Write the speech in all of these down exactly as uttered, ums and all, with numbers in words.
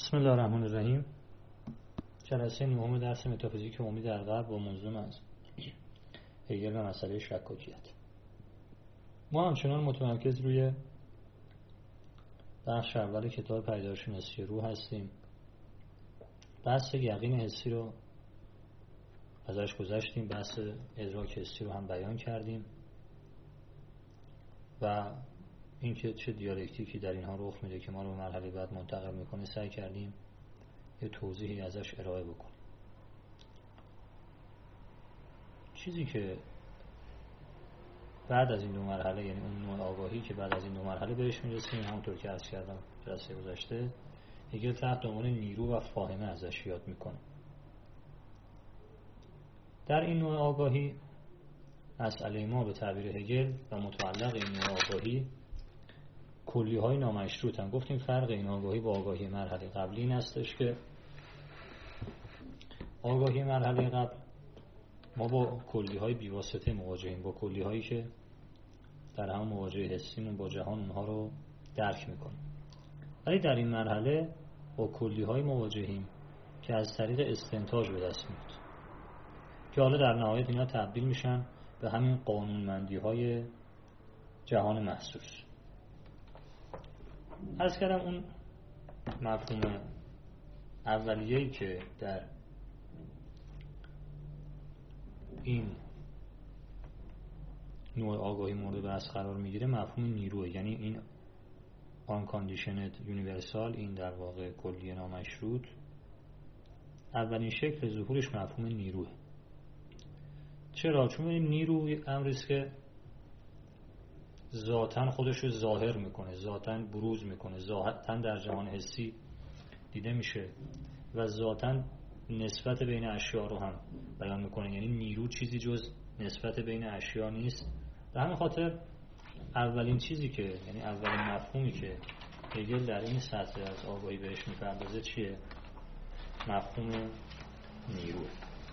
بسم الله الرحمن الرحیم. جلسه نهم درس متافیزیک عمومی در غرب با موضوع از هگل و مسئله شکاکیت. ما همچنان متمرکز روی بخش اول کتاب پدیدارشناسی روح هستیم. بحث یقین حسی رو ازش گذشتیم، بحث ادراک حسی رو هم بیان کردیم و اینکه چه دیالکتیکی در اینها رخ میده که ما رو به مرحله بعد منتقل میکنه سعی کردیم یه توضیحی ازش ارائه بکنیم. چیزی که بعد از این دو مرحله، یعنی اون نوع آگاهی که بعد از این دو مرحله بهش میرسیم، همونطور که عرض کردم جلسه گذشته، هگل تحت عنوان نیرو و فاهمه ازش یاد میکنه. در این نوع آگاهی مسئله ما به تعبیر هگل و متعلق این نوع آگاهی کلی های نامشروط هم. گفتیم فرق این آگاهی با آگاهی مرحله قبلی این هستش که آگاهی مرحله قبل ما با کلی های بیواسطه مواجهیم، با کلی هایی که در هم مواجهه حسیمون با جهان اونها رو درک میکنیم. ولی در این مرحله با کلی های مواجهیم که از طریق استنتاج به دست میاد، که حالا در نهایت اینا تبدیل میشن به همین قانونمندی های جهان محسوس. عرض کردم اون مفهوم اولیه‌ای که در این نوع آگاهی مورد بحث قرار میگیره مفهوم نیروه، یعنی این unconditioned universal، این در واقع کلی نامشروط. اولین شکل ظهورش مفهوم نیروه. چرا؟ چون نیرو امریست که ذاتاً خودش رو ظاهر میکنه، ذاتاً بروز میکنه، ذاتاً در جهان حسی دیده میشه و ذاتاً نسبت بین اشیا رو هم بیان میکنه. یعنی نیرو چیزی جز نسبت بین اشیا نیست. به همین خاطر اولین چیزی که، یعنی اولین مفهومی که هگل در این سطح از آگاهی بهش میپردازه چیه؟ مفهوم نیروه.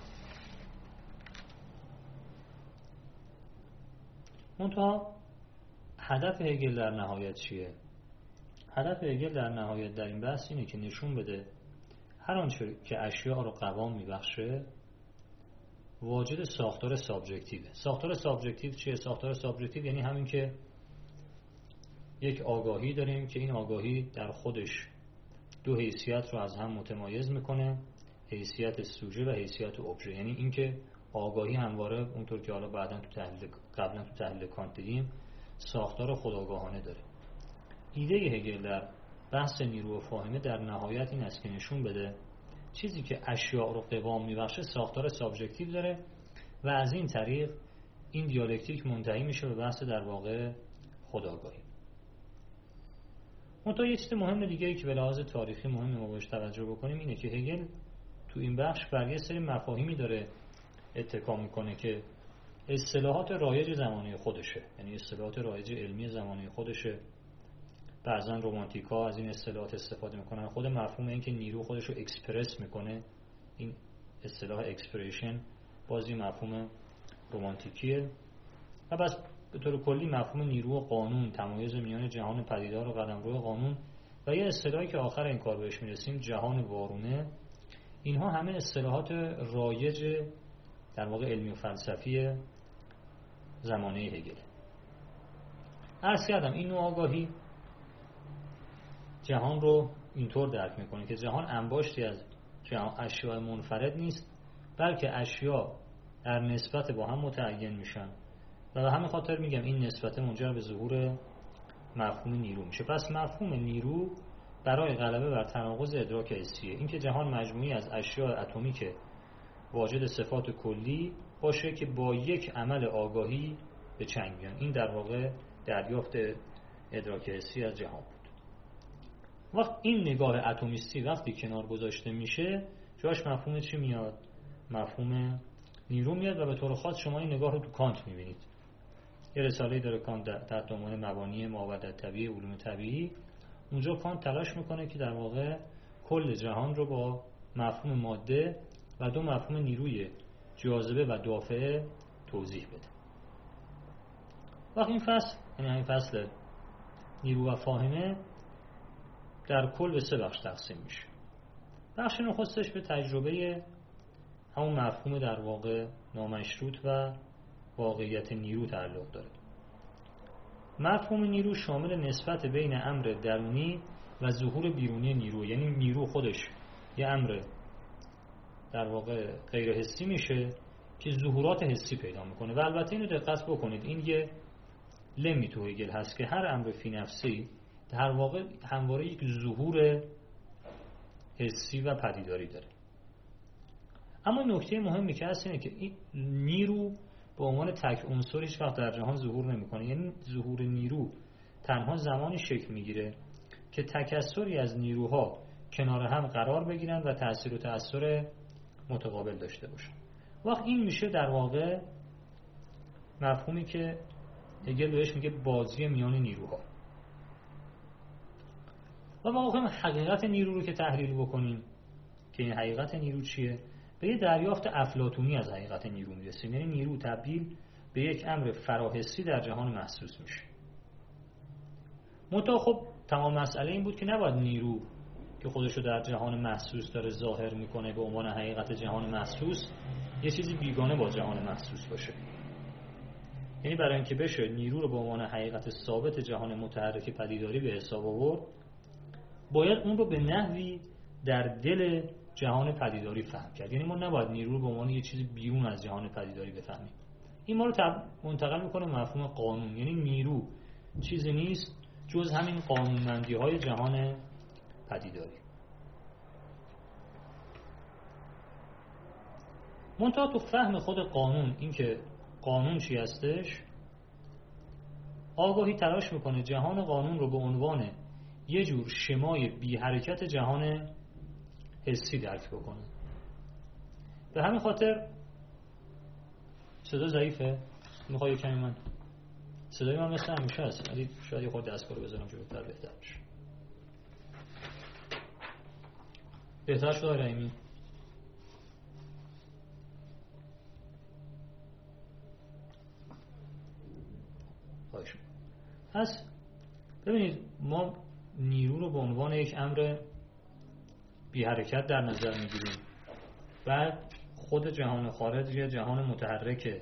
منتها هدف هگل در نهایت چیه؟ هدف هگل در نهایت در این بحث اینه که نشون بده هر آنچه که اشیاء رو قوام میبخشه واجد ساختار سابجکتیوه. ساختار سابجکتیو چیه؟ ساختار سابجکتیو یعنی همین که یک آگاهی داریم که این آگاهی در خودش دو حیثیت رو از هم متمایز میکنه، حیثیت سوژه و حیثیت ابژه. یعنی این که آگاهی همواره اونطور که حالا بعداً تو تحلیل قبلا تو تحلیل کانت دیدیم ساختار خودآگاهانه داره. ایده هگل در بحث نیرو و فاهمه در نهایت این است که نشون بده چیزی که اشیاء رو قوام میبخشه ساختار سابجکتیو داره و از این طریق این دیالکتیک منتهی میشه به بحث در واقع خودآگاهی. منتها یه چیز مهم دیگه ای که به لحاظ تاریخی مهم ما بهش توجه بکنیم اینه که هگل تو این بخش بر یه سری مفاهیمی داره اتکا میکنه که اصطلاحات رایج زمانه خودشه، یعنی اصطلاحات رایج علمی زمانه خودشه. بعضا رومانتیکا از این اصطلاحات استفاده میکنن. خود مفهوم این که نیرو خودش رو اکسپرس میکنه، این اصطلاح اکسپریشن بازی مفهوم رومانتیکیه. و بس به طور کلی مفهوم نیرو و قانون، تمایز میان جهان پدیدار و قلمرو قانون و یه اصطلاحی که آخر این کار بهش میرسیم جهان وارونه، اینها همه اصطلاحات رایج در واقع علمی و فلسفی زمانه هگل. عرض کردم این نوع آگاهی جهان رو اینطور درک میکنه که جهان انباشتی از اشیاء منفرد نیست، بلکه اشیاء در نسبت با هم متعین میشن و به همین خاطر میگم این نسبت منجر به ظهور مفهوم نیرو میشه. پس مفهوم نیرو برای غلبه بر تناقض ادراک حسیه، این که جهان مجموعی از اشیاء اتمیک واجد صفات کلی باشه که با یک عمل آگاهی به چنگ بیان. این در واقع دریافت ادراک حسی از جهان بود. وقت این نگاه اتمیستی وقتی کنار گذاشته میشه جاش مفهوم چی میاد؟ مفهوم نیرو میاد و به طور خاص شما این نگاه رو تو کانت میبینید. یه رساله‌ای داره کانت تحت عنوان مبانی معاودت طبیعی علوم طبیعی. اونجا کانت تلاش میکنه که در واقع کل جهان رو با مفهوم ماده و دو مفهوم نیروی جاذبه و دافعه توضیح بده. وقت این فصل، یعنی این فصل نیرو و فاهمه، در کل به سه بخش تقسیم میشه. بخش نخستش به تجربه همون مفهوم در واقع نامشروط و واقعیت نیرو تعلق داره. مفهوم نیرو شامل نسبت بین امر درونی و ظهور بیرونی نیرو، یعنی نیرو خودش یه امر در واقع غیر حسی میشه که ظهورات حسی پیدا میکنه. و البته اینو دقت بکنید، این یه لمی تو هگل هست که هر امر فی نفسی در واقع همواره یک ظهور حسی و پدیداری داره. اما نکته مهمی که هست اینه که این نیرو به عنوان تک عنصر هیچ وقت در جهان ظهور نمیکنه. یعنی ظهور نیرو تنها زمانی شکل میگیره که تکثری از نیروها کنار هم قرار بگیرن و تأثیر و تأثیر متقابل داشته باشن. وقت این میشه در واقع مفهومی که هگل بهش میگه بازی میان نیروها. و ما بخوایم حقیقت نیرو رو که تحلیل بکنیم که این حقیقت نیرو چیه، به یه دریافت افلاطونی از حقیقت نیرو میرسیم. یعنی نیرو تبدیل به یک امر فراحسی در جهان محسوس میشه. منتها خب تمام مسئله این بود که نباید نیرو که خودشو در جهان محسوس داره ظاهر میکنه به عنوان حقیقت جهان محسوس یه چیزی بیگانه با جهان محسوس باشه. یعنی برای اینکه بشه نیرو رو به عنوان حقیقت ثابت جهان متحرک پدیداری به حساب آورد، باید اون رو به نحوی در دل جهان پدیداری فهم کرد. یعنی ما نباید نیرو رو به عنوان یه چیزی بیرون از جهان پدیداری بفهمیم. این ما رو منتقل میکنه مفهوم قانون. یعنی نیرو چیزی نیست جز همین قانونمندی های جهان پدیداری. منتها تو فهم خود قانون، این که قانون چی هستش، آگاهی تلاش میکنه جهان قانون رو به عنوان یه جور شمای بی حرکت جهان حسی درک بکنه. به همین خاطر صدا ضعیفه، میخوای یه کمی من صدای من مثل همیشه هست، ولی شاید یه خورده دستگاه رو بذارم جلوتر بهتر بشه. بهتر شد آقای رحیمی؟ خواهش می‌کنم. پس ببینید ما نیرو رو به عنوان یک امر بی حرکت در نظر میگیریم. بعد خود جهان خارج یا جهان متحرکه.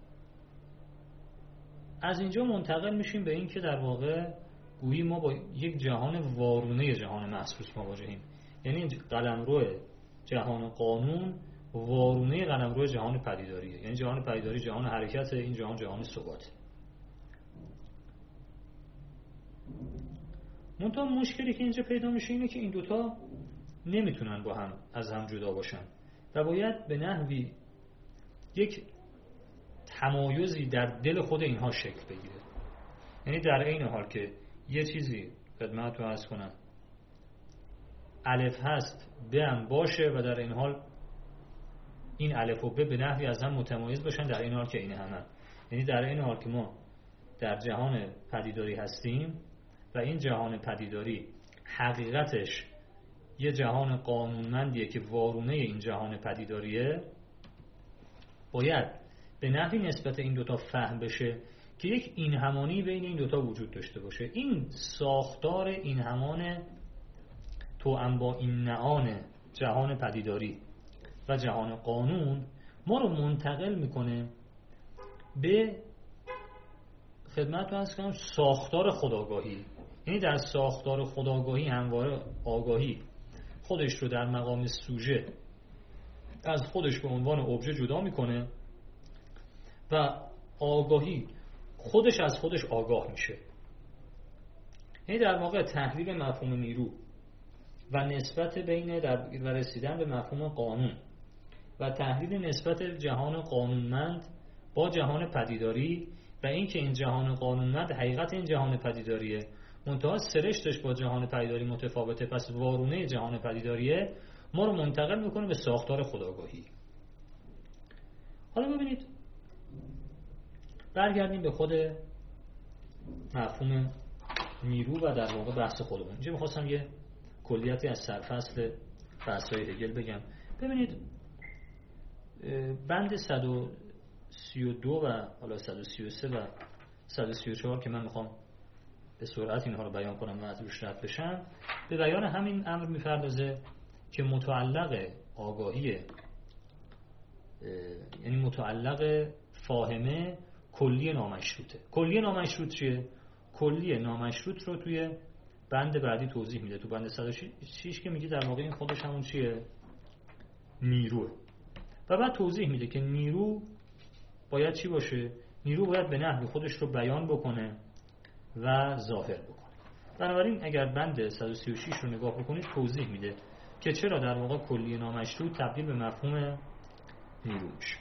از اینجا منتقل میشیم به این که در واقع گویی ما با یک جهان وارونه جهان محسوس مواجهیم. یعنی قلمرو جهان قانون وارونه قلمرو جهان پدیداریه. یعنی جهان پدیداری جهان حرکت، این جهان جهان ثبات. منتها مشکلی که اینجا پیدا میشه اینه که این دوتا نمیتونن با هم از هم جدا باشن و باید به نحوی یک تمایزی در دل خود اینها شکل بگیره. یعنی در این حال که یه چیزی خدمت رو عرض کنم الف هست ب هم باشه و در این حال این الف و ب به نحوی از هم متمایز باشن، در این حال که این همه. یعنی در این حال که ما در جهان پدیداری هستیم و این جهان پدیداری حقیقتش یه جهان قانونمندیه که وارونه این جهان پدیداریه، باید به نحوی نسبت این دوتا فهم بشه که یک این همانی بین این دوتا وجود داشته باشه. این ساختار این همان توأم با این نعان جهان پدیداری و جهان قانون ما رو منتقل میکنه به خدمت رو هست کنم ساختار خودآگاهی. یعنی در ساختار خودآگاهی همواره آگاهی خودش رو در مقام سوژه از خودش به عنوان ابژه جدا میکنه و آگاهی خودش از خودش آگاه میشه. یعنی در واقع تحلیل مفهوم نیرو و نسبت بین در و رسیدن به مفهوم قانون و تحلیل نسبت جهان قانونمند با جهان پدیداری و اینکه این جهان قانونمند حقیقت این جهان پدیداریه، منتها سرشتش با جهان پدیداری متفاوته، پس وارونه جهان پدیداریه، ما رو منتقل میکنه به ساختار خودآگاهی. حالا ببینید برگردیم به خود مفهوم نیرو و در واقع بحث خودمون. اینجا میخواستم یه کلیتی از سرفصل بحث‌های هگل بگم. ببینید بند صد و سی و دو و حالا صد و سی و سه و صد و سی و چهار که من میخوام به سرعت اینها رو بیان کنم و از روش رد بشم، به بیان همین امر میپردازه که متعلق آگاهی، یعنی متعلق فاهمه کلی نامشروطه. کلی نامشروط چیه؟ کلی نامشروط رو توی بند بعدی توضیح میده، تو بند صد و شش که میگه در واقع این خودش همون چیه؟ نیروه. و بعد توضیح میده که نیرو باید چی باشه؟ نیرو باید به نحوی خودش رو بیان بکنه و ظاهر بکنه. بنابراین اگر بند صد و سی و شش رو نگاه بکنید توضیح میده که چرا در واقع کلی نامشروط تبدیل به مفهوم نیرو میشه.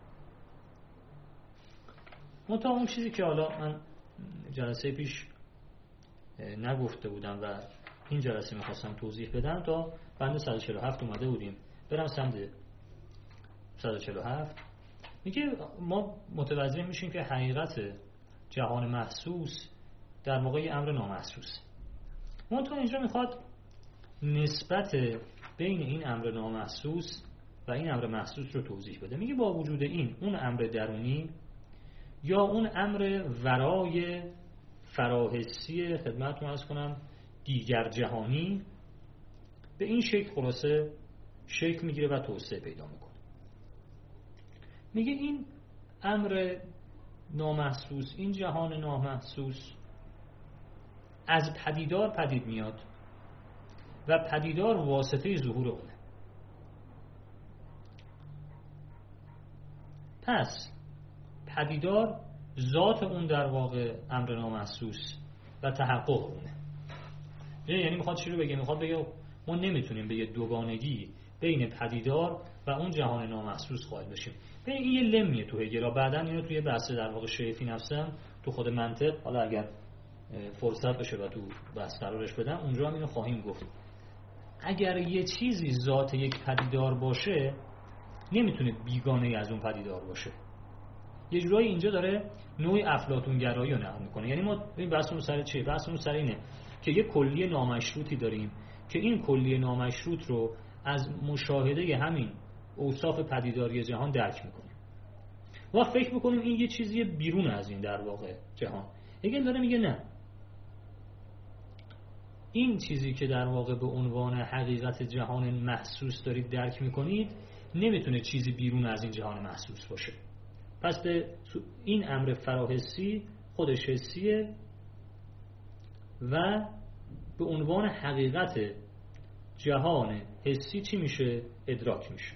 منتها اون چیزی که حالا من جلسه پیش نگفته بودم و این جلسه میخواستم توضیح بدم، تا بند صد و چهل و هفت اومده بودیم، برم سمت صد و چهل و هفت. میگه ما متوجه میشیم که حقیقت جهان محسوس در واقع امر نامحسوس. منتها اینجا میخواد نسبت بین این امر نامحسوس و این امر محسوس رو توضیح بده. میگه با وجود این اون امر درونی یا اون امر ورای فراحسی خدمتتون عرض کنم دیگر جهانی به این شکل خلاصه شکل میگیره و توسعه پیدا میکنه. میگه این امر نامحسوس، این جهان نامحسوس از پدیدار پدید میاد و پدیدار واسطه ظهور اونه. پس پدیدار ذات اون در واقع امر نامحسوس و تحقق اونه. یعنی میخواد چی رو بگه؟ میخواد بگه ما نمیتونیم به یه دوگانگی بین پدیدار و اون جهان نامحسوس قائل بشیم. ببین این یه لمیه تو هگل، بعداً اینو توی بحث در واقع شیء فی نفسه تو خود منطق، حالا اگر فرصت بشه و تو بحث قرارش بدم اونجا هم اینو خواهیم گفت. اگر یه چیزی ذات یک پدیدار باشه نمیتونه بیگانه از اون پدیدار باشه. یه جورایی اینجا داره نوع افلاطون گرایی رو نقل میکنه. یعنی ما این بحثمون سر چیه؟ بحثمون سر اینه که یه کلیه نامشروطی داریم که این کلیه نامشروط رو از مشاهده همین اوصاف پدیداری جهان درک میکنیم و فکر میکنیم این یه چیزی بیرون از این در واقع جهان. هگل داره میگه نه، این چیزی که در واقع به عنوان حقیقت جهان محسوس دارید درک میکنید نمیتونه چیزی بیرون از این جهان محسوس باشه. پس به این امر فراحسی خودش حسیه و به عنوان حقیقت جهان حسی چی میشه؟ ادراک میشه.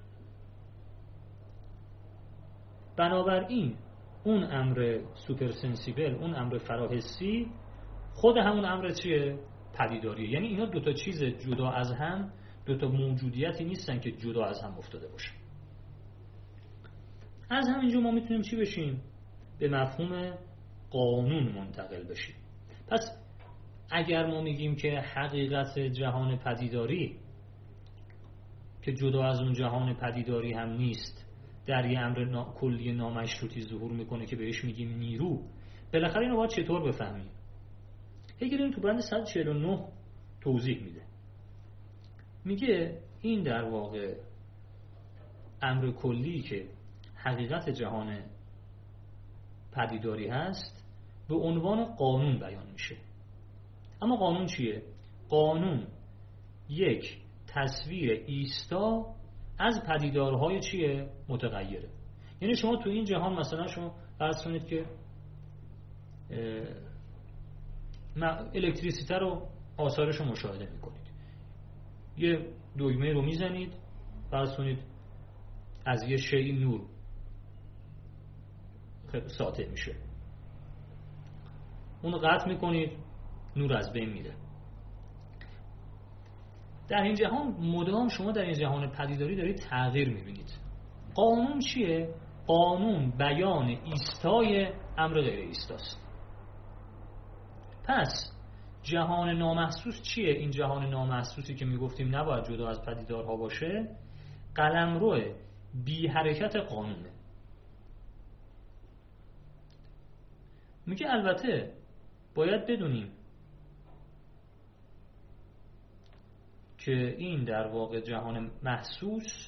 بنابراین اون امر سوپرسنسیبل، اون امر فراحسی خود همون امر چیه؟ پدیداریه. یعنی اینا دوتا چیز جدا از هم، دوتا موجودیتی نیستن که جدا از هم افتاده باشه. از همینجا ما میتونیم چی بشیم؟ به مفهوم قانون منتقل بشیم. پس اگر ما میگیم که حقیقت جهان پدیداری که جدا از اون جهان پدیداری هم نیست در یه امر نا... کلی نامشروطی ظهور میکنه که بهش میگیم نیرو، بالاخره اینو باید چطور بفهمیم؟ هگل این تو بند صد و چهل و نه توضیح میده. میگه این در واقع امر کلی که حقیقت جهان پدیداری هست به عنوان قانون بیان میشه. اما قانون چیه؟ قانون یک تصویر ایستا از پدیدارهای چیه؟ متغیره. یعنی شما تو این جهان مثلا شما فرض کنید که الکتریسیته رو آثارش رو مشاهده میکنید، یه دکمه رو میزنید، فرض کنید از یه شیء نور ساطع میشه، اون رو قطع میکنید، نور از بین میره. در این جهان مدام شما در این جهان پدیداری دارید تغییر میبینید. قانون چیه؟ قانون بیان ایستای امر غیر ایستاست. پس جهان نامحسوس چیه؟ این جهان نامحسوسی که میگفتیم نباید جدا از پدیدارها باشه، قلمرو بی حرکت قانونه. میگه البته باید بدونیم که این در واقع جهان محسوس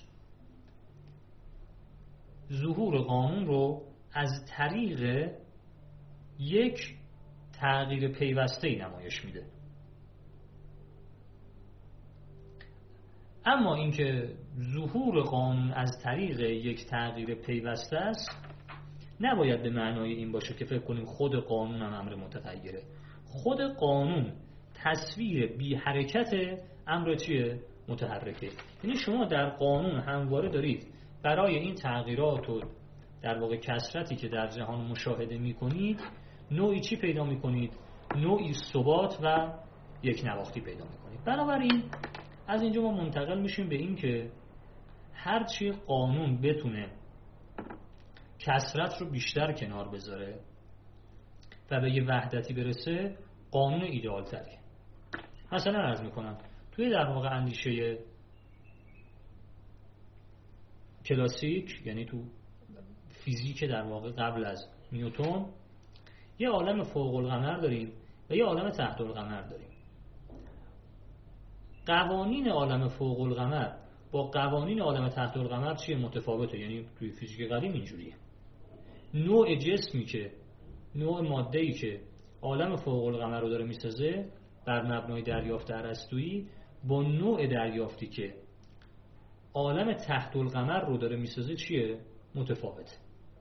ظهور قانون رو از طریق یک تغییر پیوسته‌ای نمایش میده. اما اینکه ظهور قانون از طریق یک تغییر پیوسته است نباید به معنای این باشه که فکر کنیم خود قانون هم امر متغیره. خود قانون تصویر بی حرکت امر چیه؟ متحرکه. یعنی شما در قانون همواره دارید برای این تغییرات و در واقع کثرتی که در جهان مشاهده میکنید نوعی چی پیدا میکنید؟ نوعی ثبات و یک نواختی پیدا میکنید. بنابراین از اینجا ما منتقل میشیم به این که هرچی قانون بتونه کثرت رو بیشتر کنار بذاره و به یه وحدتی برسه قانون ایدئال تره. مثلا عرض میکنم توی در واقع اندیشه کلاسیک، یعنی تو فیزیک در واقع قبل از نیوتن، یه عالم فوق القمر داریم و یه عالم تحت القمر داریم. قوانین عالم فوق القمر با قوانین عالم تحت القمر چیه؟ متفاوته. یعنی توی فیزیک قدیم اینجوریه. نوع جسمی که نوع ماده‌ای که عالم فوق القمر رو داره میسازه بر مبنای دریافت ارسطویی با نوع دریافتی که عالم تحت القمر رو داره میسازه چیه؟ متفاوت.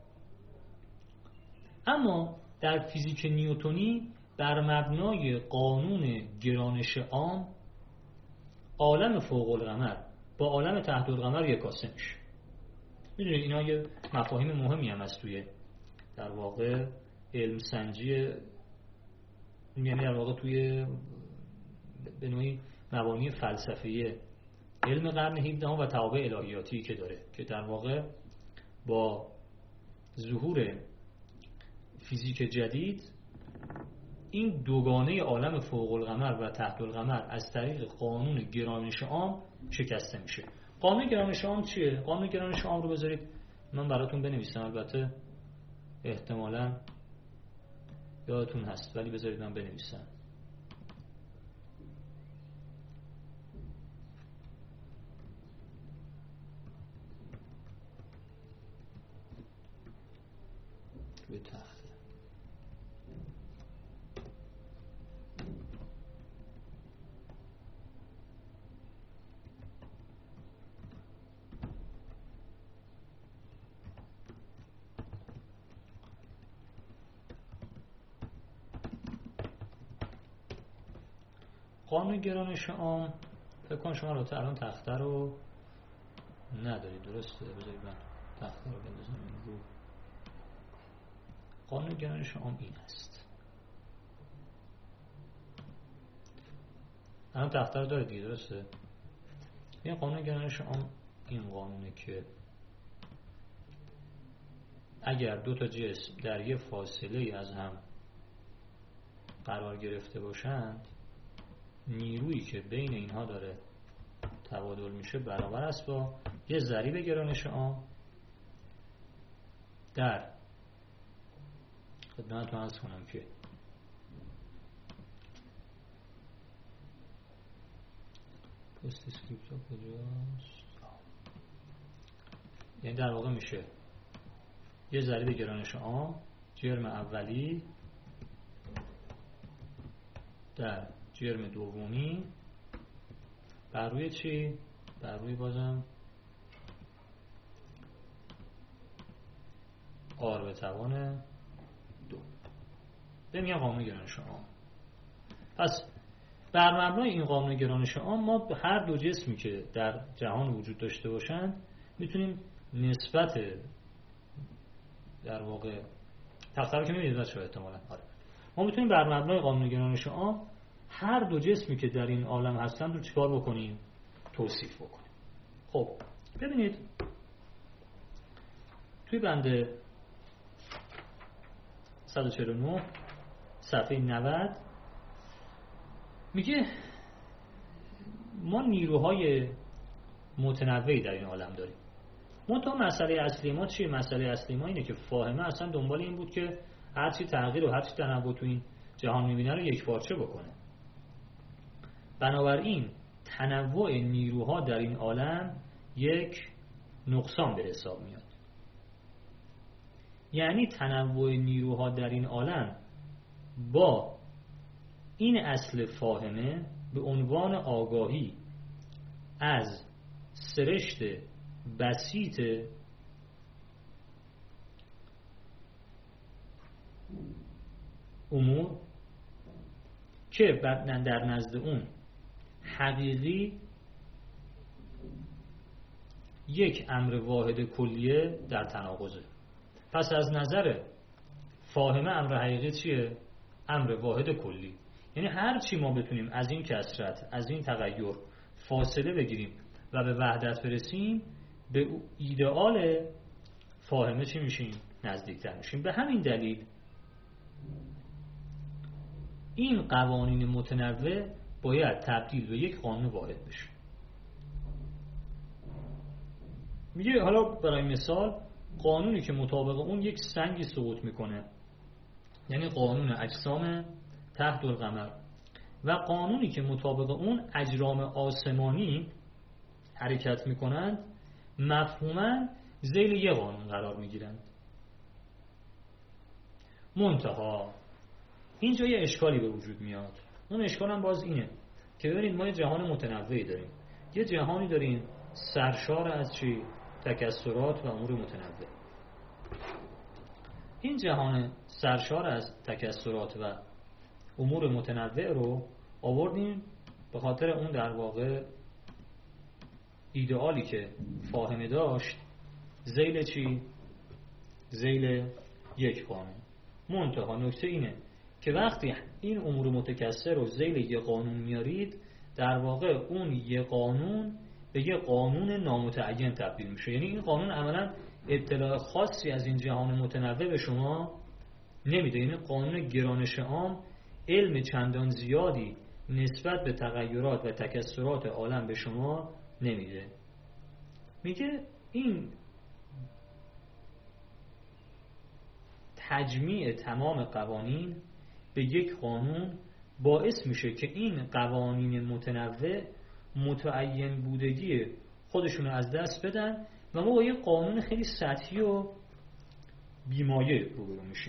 اما در فیزیک نیوتنی بر مبنای قانون گرانش عام عالم فوق القمر با عالم تحت القمر یکاسه میشه. میدونید اینا یه مفاهیم مهمی هم هست توی در واقع علم سنجی، یعنی در واقع توی به نوعی مبانی فلسفی علم قرن هفدهم و توابع الهیاتی که داره، که در واقع با ظهور فیزیک جدید این دوگانه عالم فوق القمر و تحت القمر از طریق قانون گرانش عام شکسته میشه. قانون گرانش عام چیه؟ قانون گرانش عام رو بذارید من براتون بنویسم، البته احتمالاً یادتون هست ولی بذارید من بنویسم. روی تخته. قانون گرانش عام، فکر کنم شما البته الان تخته رو ندارید، درسته؟ بذارید من تخته رو بندازم رو. قانون گرانش عام این است. الان تخته رو دارید دیگه، درسته؟ این قانون گرانش عام این قانونه که اگر دو تا جسم در یه فاصله از هم قرار گرفته باشند نیرویی که بین اینها داره تبادل میشه برابر است با یه ضریب گرانش عام در خدمتتون عرض کنم که پست اسکریپت ها کجاست؟ یعنی در واقع میشه یه ضریب گرانش عام جرم اولی در جرم دومی بر روی چی؟ بر روی بازم آر به توان دو. بمیگم قانون گرانش عام. پس بر مبنای این قانون گرانش عام ما هر دو جسمی که در جهان وجود داشته باشند میتونیم نسبت در واقع تخته رو که میبینید بچه‌ها احتمالاً آره ما میتونیم بر مبنای قانون گرانش عام هر دو جسمی که در این عالم هستند رو چیکار بکنیم؟ توصیف بکنیم. خب ببینید توی بند صد و چهل و نه صفحه نود میگه ما نیروهای متنوعی در این عالم داریم. منتها مسئله اصلی ما چیه؟ مسئله اصلی ما اینه که فاهمه اصلا دنبال این بود که هرچی تغییر و هرچی تنوع تو این جهان میبینه رو یک پارچه بکنه. بنابراین تنوع نیروها در این عالم یک نقصان به حساب میاد. یعنی تنوع نیروها در این عالم با این اصل فاهمه به عنوان آگاهی از سرشت بسیط امور که در نزد اون حقیقی یک امر واحد کلیه در تناقضه. پس از نظر فاهمه امر حقیقی چیه؟ امر واحد کلی. یعنی هر چی ما بتونیم از این کثرت، از این تغییر فاصله بگیریم و به وحدت برسیم، به ایدئال فاهمه چی میشیم؟ نزدیکتر میشیم. به همین دلیل این قوانین متنوع باید تبدیل به یک قانون واحد بشه. میگه حالا برای مثال قانونی که مطابق اون یک سنگی سقوط میکنه، یعنی قانون اجسام تحت القمر، و قانونی که مطابق اون اجرام آسمانی حرکت میکنند، مفهوما ذیل یک قانون قرار میگیرند. منتها اینجا یه اشکالی به وجود میاد. اون اشکال هم باز اینه که ببینید ما یه جهان متنوعی داریم. یه جهانی داریم سرشار از چی؟ تکثرات و امور متنوع. این جهان سرشار از تکثرات و امور متنوع رو آوردیم به خاطر اون در واقع ایدئالی که فاهمه داشت ذیل چی؟ ذیل یک قانون. منتها نکته اینه که وقتی این امور متکثر رو ذیل یک قانون میارید، در واقع اون یک قانون به یک قانون نامتعین تبدیل میشه. یعنی این قانون عملا اطلاع خاصی از این جهان متنوع به شما نمیده. یعنی قانون گرانش عام علم چندان زیادی نسبت به تغیرات و تکثرات عالم به شما نمیده. میگه این تجمیع تمام قوانین به یک قانون باعث میشه که این قوانین متنوع متعین بودگی خودشون رو از دست بدن و ما با یک قانون خیلی سطحی و بیمایه روبرو میشیم.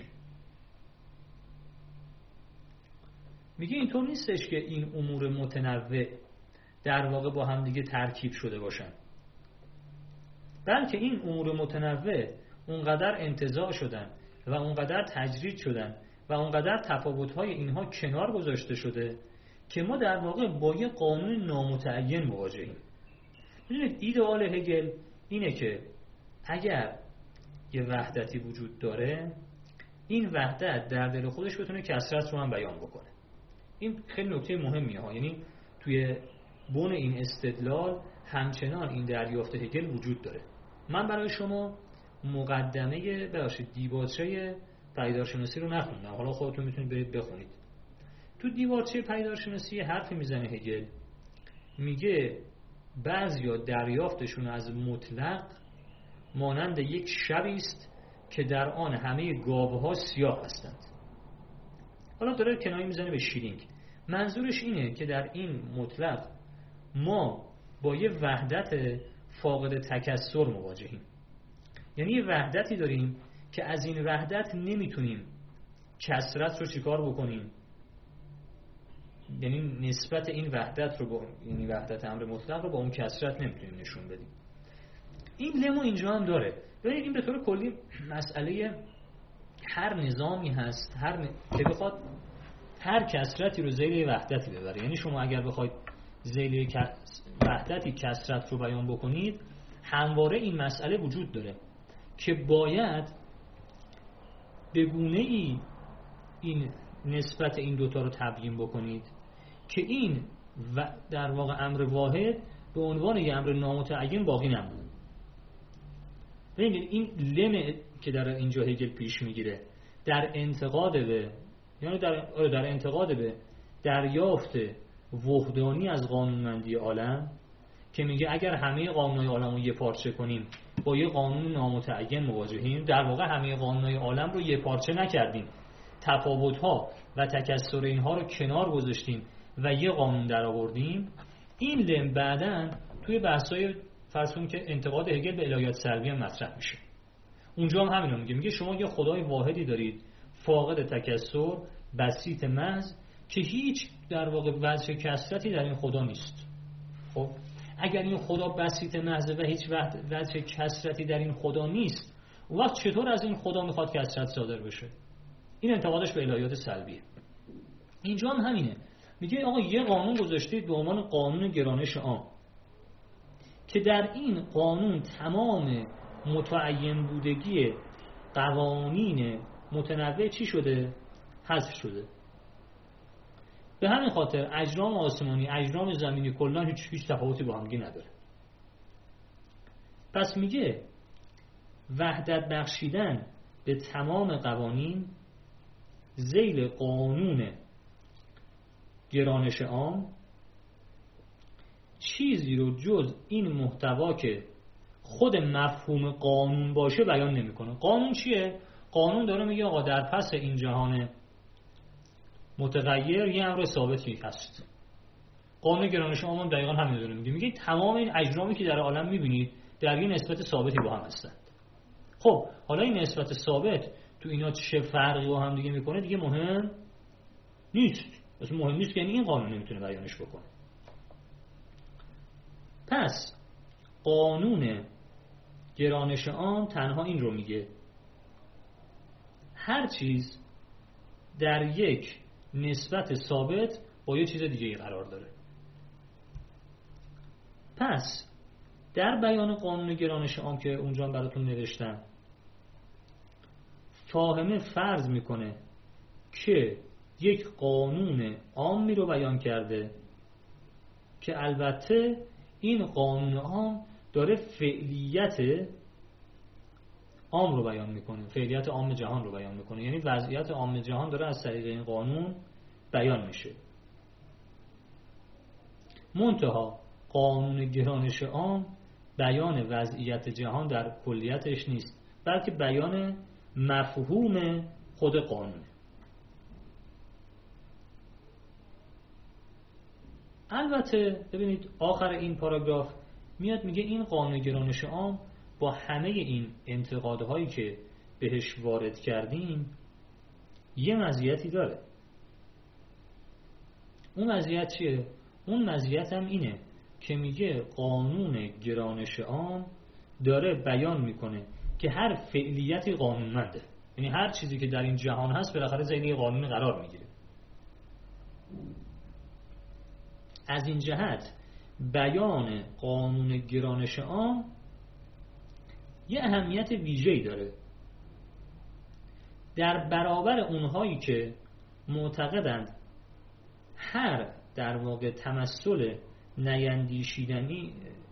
میگه اینطور نیستش که این امور متنوع در واقع با هم دیگه ترکیب شده باشن، بلکه این امور متنوع اونقدر انتزاع شدن و اونقدر تجرید شدن و اونقدر تفاوت‌های اینها کنار گذاشته شده که ما در واقع با یه قانون نامتعین مواجهیم. می‌دونید ایدئال هگل اینه که اگر یه وحدتی وجود داره، این وحدت در دل خودش بتونه کثرت رو هم بیان بکنه. این خیلی نکته مهمیه ها. یعنی توی بن این استدلال همچنان این دریافت هگل وجود داره. من برای شما مقدمه ببخشید دیباچه پدیدارشناسی رو نخوندم، حالا خودتون میتونید برید بخونید. تو دیباچه پدیدارشناسی حرفی میزنه هگل، میگه بعضیا دریافتشون از مطلق مانند یک شبی است که در آن همه گاوها سیاه هستند. حالا داره کنایه میزنه به شیلینگ. منظورش اینه که در این مطلق ما با یه وحدت فاقد تکثر مواجهیم. یعنی یه وحدتی داریم که از این وحدت نمیتونیم کثرت رو چیکار بکنیم، یعنی نسبت این وحدت رو با یعنی وحدت امر مطلق رو با اون کثرت نمیتونیم نشون بدیم. این لمو اینجا هم داره. ببینید این به طور کلی مسئله هر نظامی هست هر ن... که بخواد هر کثرتی رو ذیل وحدتی ببره. یعنی شما اگر بخواید ذیل وحدتی کثرت رو بیان بکنید، همواره این مسئله وجود داره که باید به گونه‌ای این نسبت این دوتا رو تبیین بکنید که این و در واقع امر واحد به عنوان یک امر نامتعین باقی نمونه. ببینید این لم که در اینجا هگل پیش میگیره در انتقاد به یعنی در در انتقاد به دریافت وحدانی از قانونمندی عالم که میگه اگر همه قانونهای عالم رو یه پارچه کنیم با یه قانون نامتعین مواجهیم، در واقع همه قانونهای عالم رو یه پارچه نکردیم، تفاوت‌ها و تکثر اینها رو کنار گذاشتیم و یه قانون در آوردیم. این لم بعداً توی بحث‌های فرض کنید که انتقاد هگل به الهیات سلبی هم مطرح میشه. اونجا هم همین رو میگه میگه شما یه خدای واحدی دارید فاقد تکثر، بسیط محض، که هیچ در واقع وجه کثرتی در این خدا نیست. خب اگر این خدا بسیط محض و هیچ وجه کثرتی در این خدا نیست، اون وقت چطور از این خدا میخواد کثرت صادر بشه؟ این انتقادش به الهیات سلبیه. اینجا هم همینه، میگه آقا یه قانون گذاشته به عنوان قانون گرانش عام که در این قانون تمام متعین بودگی قوانین متنوع چی شده؟ حذف شده. به همین خاطر اجرام آسمانی، اجرام زمینی کلا هیچ هیچ تفاوتی با هم دیگه نداره. پس میگه وحدت بخشیدن به تمام قوانین ذیل قانون گرانش عام چیزی رو جز این محتوا که خود مفهوم قانون باشه بیان نمیکنه. قانون چیه؟ قانون داره میگه آقا در پس این جهان متغیر یه امر ثابتی هست. قانون گرانش عام دقیقاً همین داره میگه. میگه تمام این اجرامی که در عالم میبینید در یه نسبت ثابتی با هم هستند. خب حالا این نسبت ثابت تو اینا چه فرقی با هم دیگه میکنه دیگه مهم نیست. اصلا مهم نیست که یعنی این قانون نمیتونه بیانش بکنه. پس قانون گرانش عام تنها این رو میگه هر چیز در یک نسبت ثابت با یه چیز دیگه قرار داره. پس در بیان قانون گرانش عام که اونجا براتون نوشتم، فاهمه فرض میکنه که یک قانون عامی رو بیان کرده که البته این قانون عام داره فعلیت عام رو بیان میکنه، فعلیت عام جهان رو بیان میکنه، یعنی وضعیت عام جهان داره از طریق این قانون بیان میشه. منتها قانون گرانش عام بیان وضعیت جهان در کلیتش نیست، بلکه بیان مفهوم خود قانونه. البته ببینید آخر این پاراگراف میاد میگه این قانون گرانش عام با همه این انتقادهایی که بهش وارد کردیم یه مزیتی داره. اون مزیت چیه؟ اون مزیت هم اینه که میگه قانون گرانش عام داره بیان میکنه که هر فعلیتی قانونمنده، یعنی هر چیزی که در این جهان هست بالاخره ذیل قانون قرار میگیره. از این جهت بیان قانون گرانش عام یه اهمیت ویژه‌ای داره در برابر اونهایی که معتقدند هر در واقع تمثل نیندیشیدنی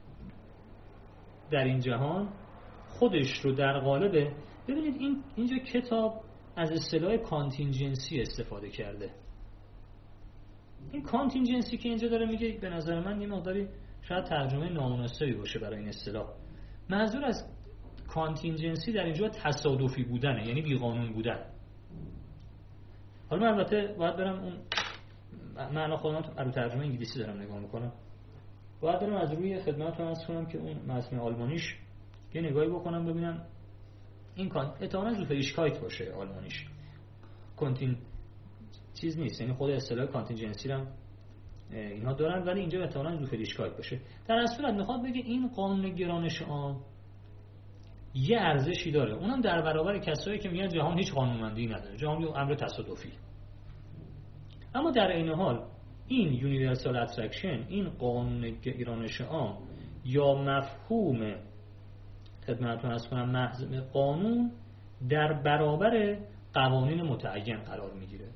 در این جهان خودش رو در قالب، ببینید این اینجا کتاب از اصطلاح کانتینجنسی استفاده کرده. این کانتینجنسی که اینجا داره میگه به نظر من یه مقداری شاید ترجمه نامناسبی باشه برای این اصطلاح. منظور از کانتینجنسی در اینجا تصادفی بودنه، یعنی بیقانون بودن. حالا من البته باید برم اون معنا خودم رو ترجمه انگلیسی دارم نگاه میکنم، باید برم از روی خدمتتون عرض کنم که اون متن آلمانیش یه نگاهی بکنم ببینم این کان احتمالاً زوفریشکایت باشه آلمانیش، کانتین چیز نیست، یعنی خود اصطلاح کانتینجنسی رو اینها دارن ولی اینجا احتمالاً زوفریشکایت باشه. در اصل صورت میخواد بگه این قانون گرانش عام یه ارزشی داره، اونم در برابر کسایی که میگن جهان هیچ قانونمندی نداره، جهان یه امر تصادفی. اما در این حال این یونیورسال اترکشن، این قانون گرانش عام یا مفهوم خدمتتون عرض کنم محض قانون در برابر قوانین متعین قرار میگیره.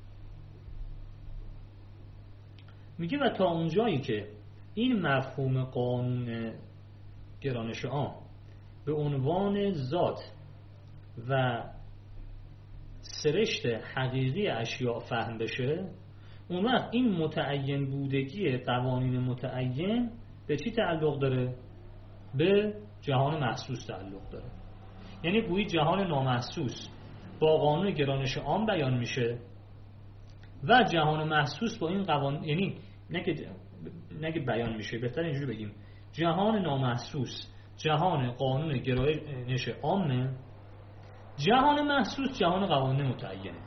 میگه و تا اونجایی که این مفهوم قانون گرانش عام به عنوان ذات و سرشت حقیقی اشیاء فهم بشه، اون وقت این متعین بودگی قوانین متعین به چی تعلق داره؟ به جهان محسوس تعلق داره. یعنی گویی جهان نامحسوس با قانون گرانش عام بیان میشه و جهان محسوس با این قوانین، یعنی نه که نه که بیان میشه، بهتر اینجوری بگیم جهان نامحسوس جهان قانون گرانش عامه، جهان محسوس جهان قوانین متعینه.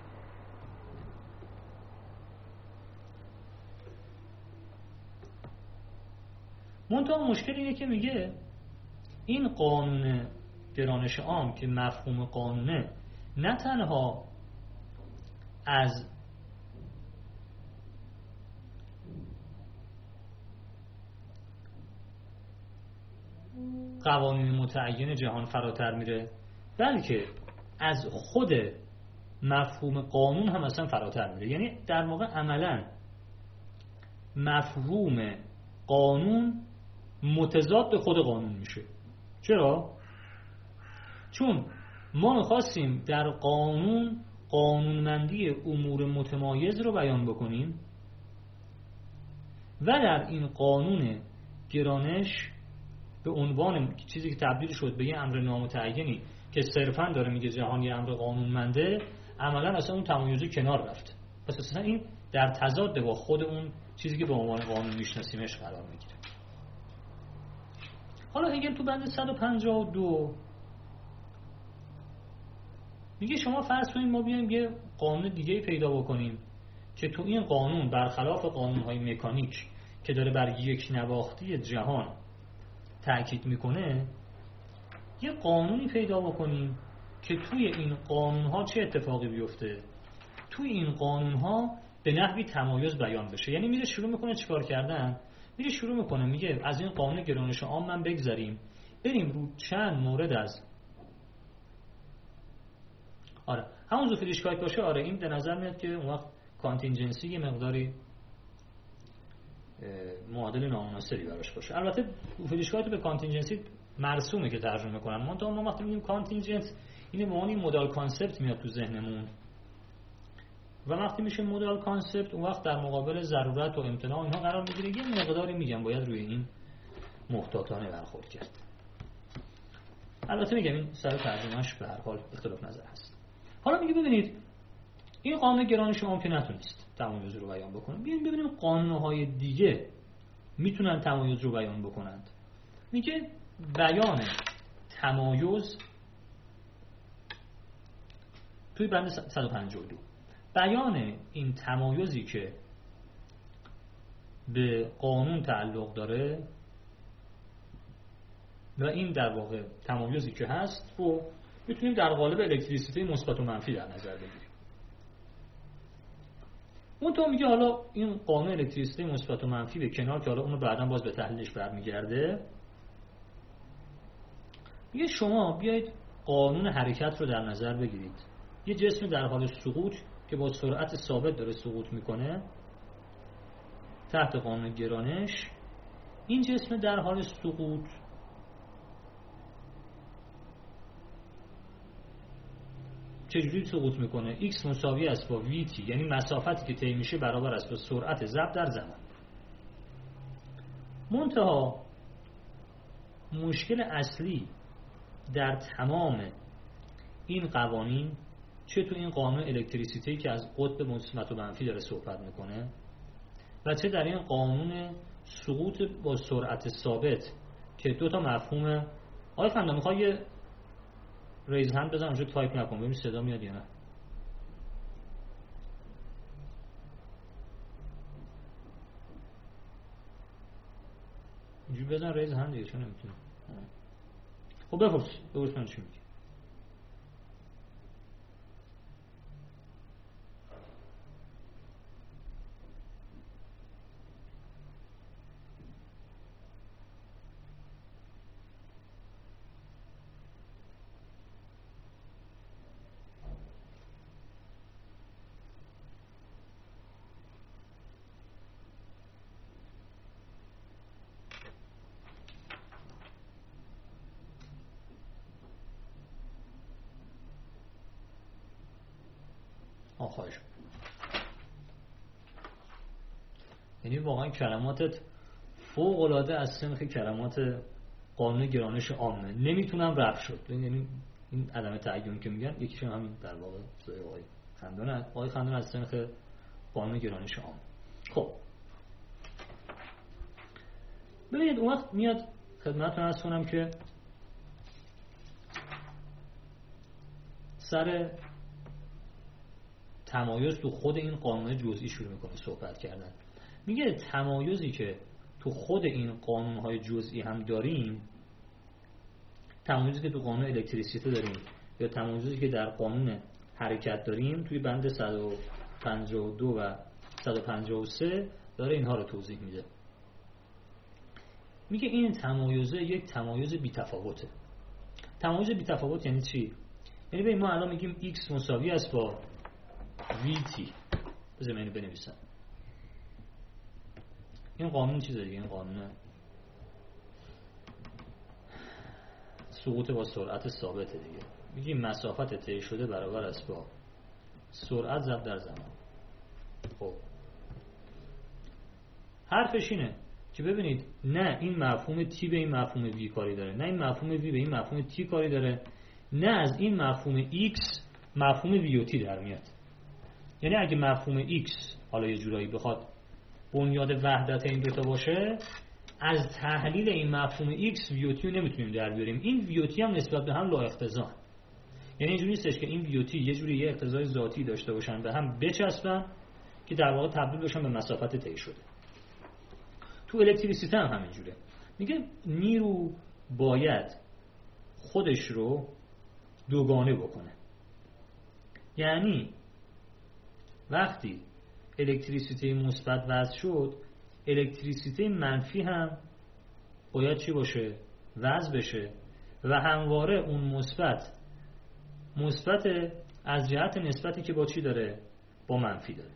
منتها مشکل اینه که میگه این قانون گرانش عام که مفهوم قانونه نه تنها از قوانین متعین جهان فراتر میره، بلکه از خود مفهوم قانون هم اصلا فراتر میره. یعنی در واقع عملا مفهوم قانون متضاد به خود قانون میشه. چرا؟ چون ما میخواستیم در قانون قانونمندی امور متمایز رو بیان بکنیم و در این قانون گرانش به عنوان چیزی که تبدیل شد به یه امر نامتعینی که صرفاً داره میگه جهان یه امر قانونمنده، عملاً اصلا اون تمایزی کنار رفت. پس اصلا این در تضاد با خود اون چیزی که به عنوان قانون میشناسیمش قرار میگیره. حالا هگل تو بند صد و پنجاه و دو میگه شما فرض کنید ما بیایم یه قانون دیگه پیدا بکنیم که تو این قانون برخلاف قانون‌های مکانیک که داره بر یک نواختی جهان تأکید میکنه، یه قانونی پیدا بکنیم که توی این قانون‌ها چه اتفاقی بیفته؟ توی این قانون‌ها به نحوی تمایز بیان بشه. یعنی میره شروع میکنه چیکار کردن؟ میره شروع میکنه میگه از این قانون گرانش عام من بگذریم، بریم رو چند مورد از آره همون زوفیدیشکایت باشه. آره این به نظر میاد که اون وقت کانتینجنسی یه مقداری معادل نامناسبی براش باشه. البته زوفیدیشکایت به کانتینجنسی مرسومه که ترجمه کنن، منتها ما وقتی میگیم کانتینجنت این به معنی مودال کانسپت میاد تو ذهنمون و وقتی میشه مودال کانسپت اون وقت در مقابل ضرورت و امتناع اینها قرار میگیره. یه مقداری میگم باید روی این محتاطانه برخورد کرد. البته میگم این سر ترجمهش به هر حال اختلاف نظر هست. حالا میگه ببینید این قانون گرانش عام که نتونست تمایز رو بیان بکنه، بیاین ببینیم قانون‌های دیگه میتونن تمایز رو بیان بکنند. میگه بیان تمایز توی بند صد و پنجاه و دو، بیان این تمایزی که به قانون تعلق داره و این در واقع تمایزی که هست رو میتونیم در قالب الکتریسیته مثبت و منفی در نظر بگیریم. اون تو میگه حالا این قانون الکتریسیته مثبت و منفی به کنار که حالا اونو بعداً باز به تحلیلش برمیگرده، میگه شما بیایید قانون حرکت رو در نظر بگیرید. یه جسم در حال سقوط که با سرعت ثابت داره سقوط میکنه تحت قانون گرانش، این جسم در حال سقوط چجوری سقوط میکنه؟ x مساوی است با vt، یعنی مسافتی که طی میشه برابر است با سرعت ضرب در زمان. منتها مشکل اصلی در تمام این قوانین، چه تو این قانون الکتریسیته که از قطب مثبت و منفی داره صحبت میکنه و چه در این قانون سقوط با سرعت ثابت که دو تا مفهوم. آقای فندا میخوای یه ریز هند بزن اونجا تایپ نکن ببین صدا میاد یا نه. اینجوری بزن ریز هند دیگه، چون نمیتونم. خب بپرس بپرس من چی میگی. آخایش یعنی واقعا کلماتت فوق العاده از سنخ کلمات قانون گرانش عامه، نمیتونم رفع شد. یعنی این عدم تعین که میگن یکیش همین در واقع سوی آقای خندان آقای خندان از سنخ قانون گرانش عام. خب ببینید اون وقت میاد خدمتتون عرض کنم که سر تمایز تو خود این قانون جزئی شروع میکنه صحبت کردن. میگه تمایزی که تو خود این قانون‌های جزئی هم داریم، تمایزی که تو قانون الکتریسیته داریم یا تمایزی که در قانون حرکت داریم، توی بند صد و پنجاه و دو و صد و پنجاه و سه داره اینها رو توضیح میده. میگه این تمایزه یک تمایز بی‌تفاوته. تمایز بی‌تفاوت یعنی چی؟ یعنی ببین ما الان میگیم x مساوی است با vt. بذار من اینو بنویسم. این قانون چیزه دیگه، این قانون سقوط با سرعت ثابته دیگه. میگیم مسافت طی شده برابر است با سرعت ضرب در زمان. خب حرفش اینه که ببینید نه این مفهوم t به این مفهوم v کاری داره، نه این مفهوم v به این مفهوم t کاری داره، نه از این مفهوم x مفهوم v و t در میاد. یعنی اگه مفهوم x حالا یه جورایی بخواد بنیاد وحدت این دوتا باشه، از تحلیل این مفهوم x v و t رو نمیتونیم در بیاریم. این v و t هم نسبت به هم لا اقتضا. یعنی اینجوری نیستش که این v و t یه جوری یه اقتضای ذاتی داشته باشن به هم بچسبن که در واقع تبدیل بشن به مسافت طی شده. تو الکتریسیته هم همینجوره. میگه نیرو باید خودش رو دوگانه بکنه. یعنی وقتی الکتریسیته مثبت وضع شد، الکتریسیته منفی هم باید چی باشه؟ وضع بشه و همواره اون مثبت مثبت از جهت نسبتی که با چی داره؟ با منفی داره.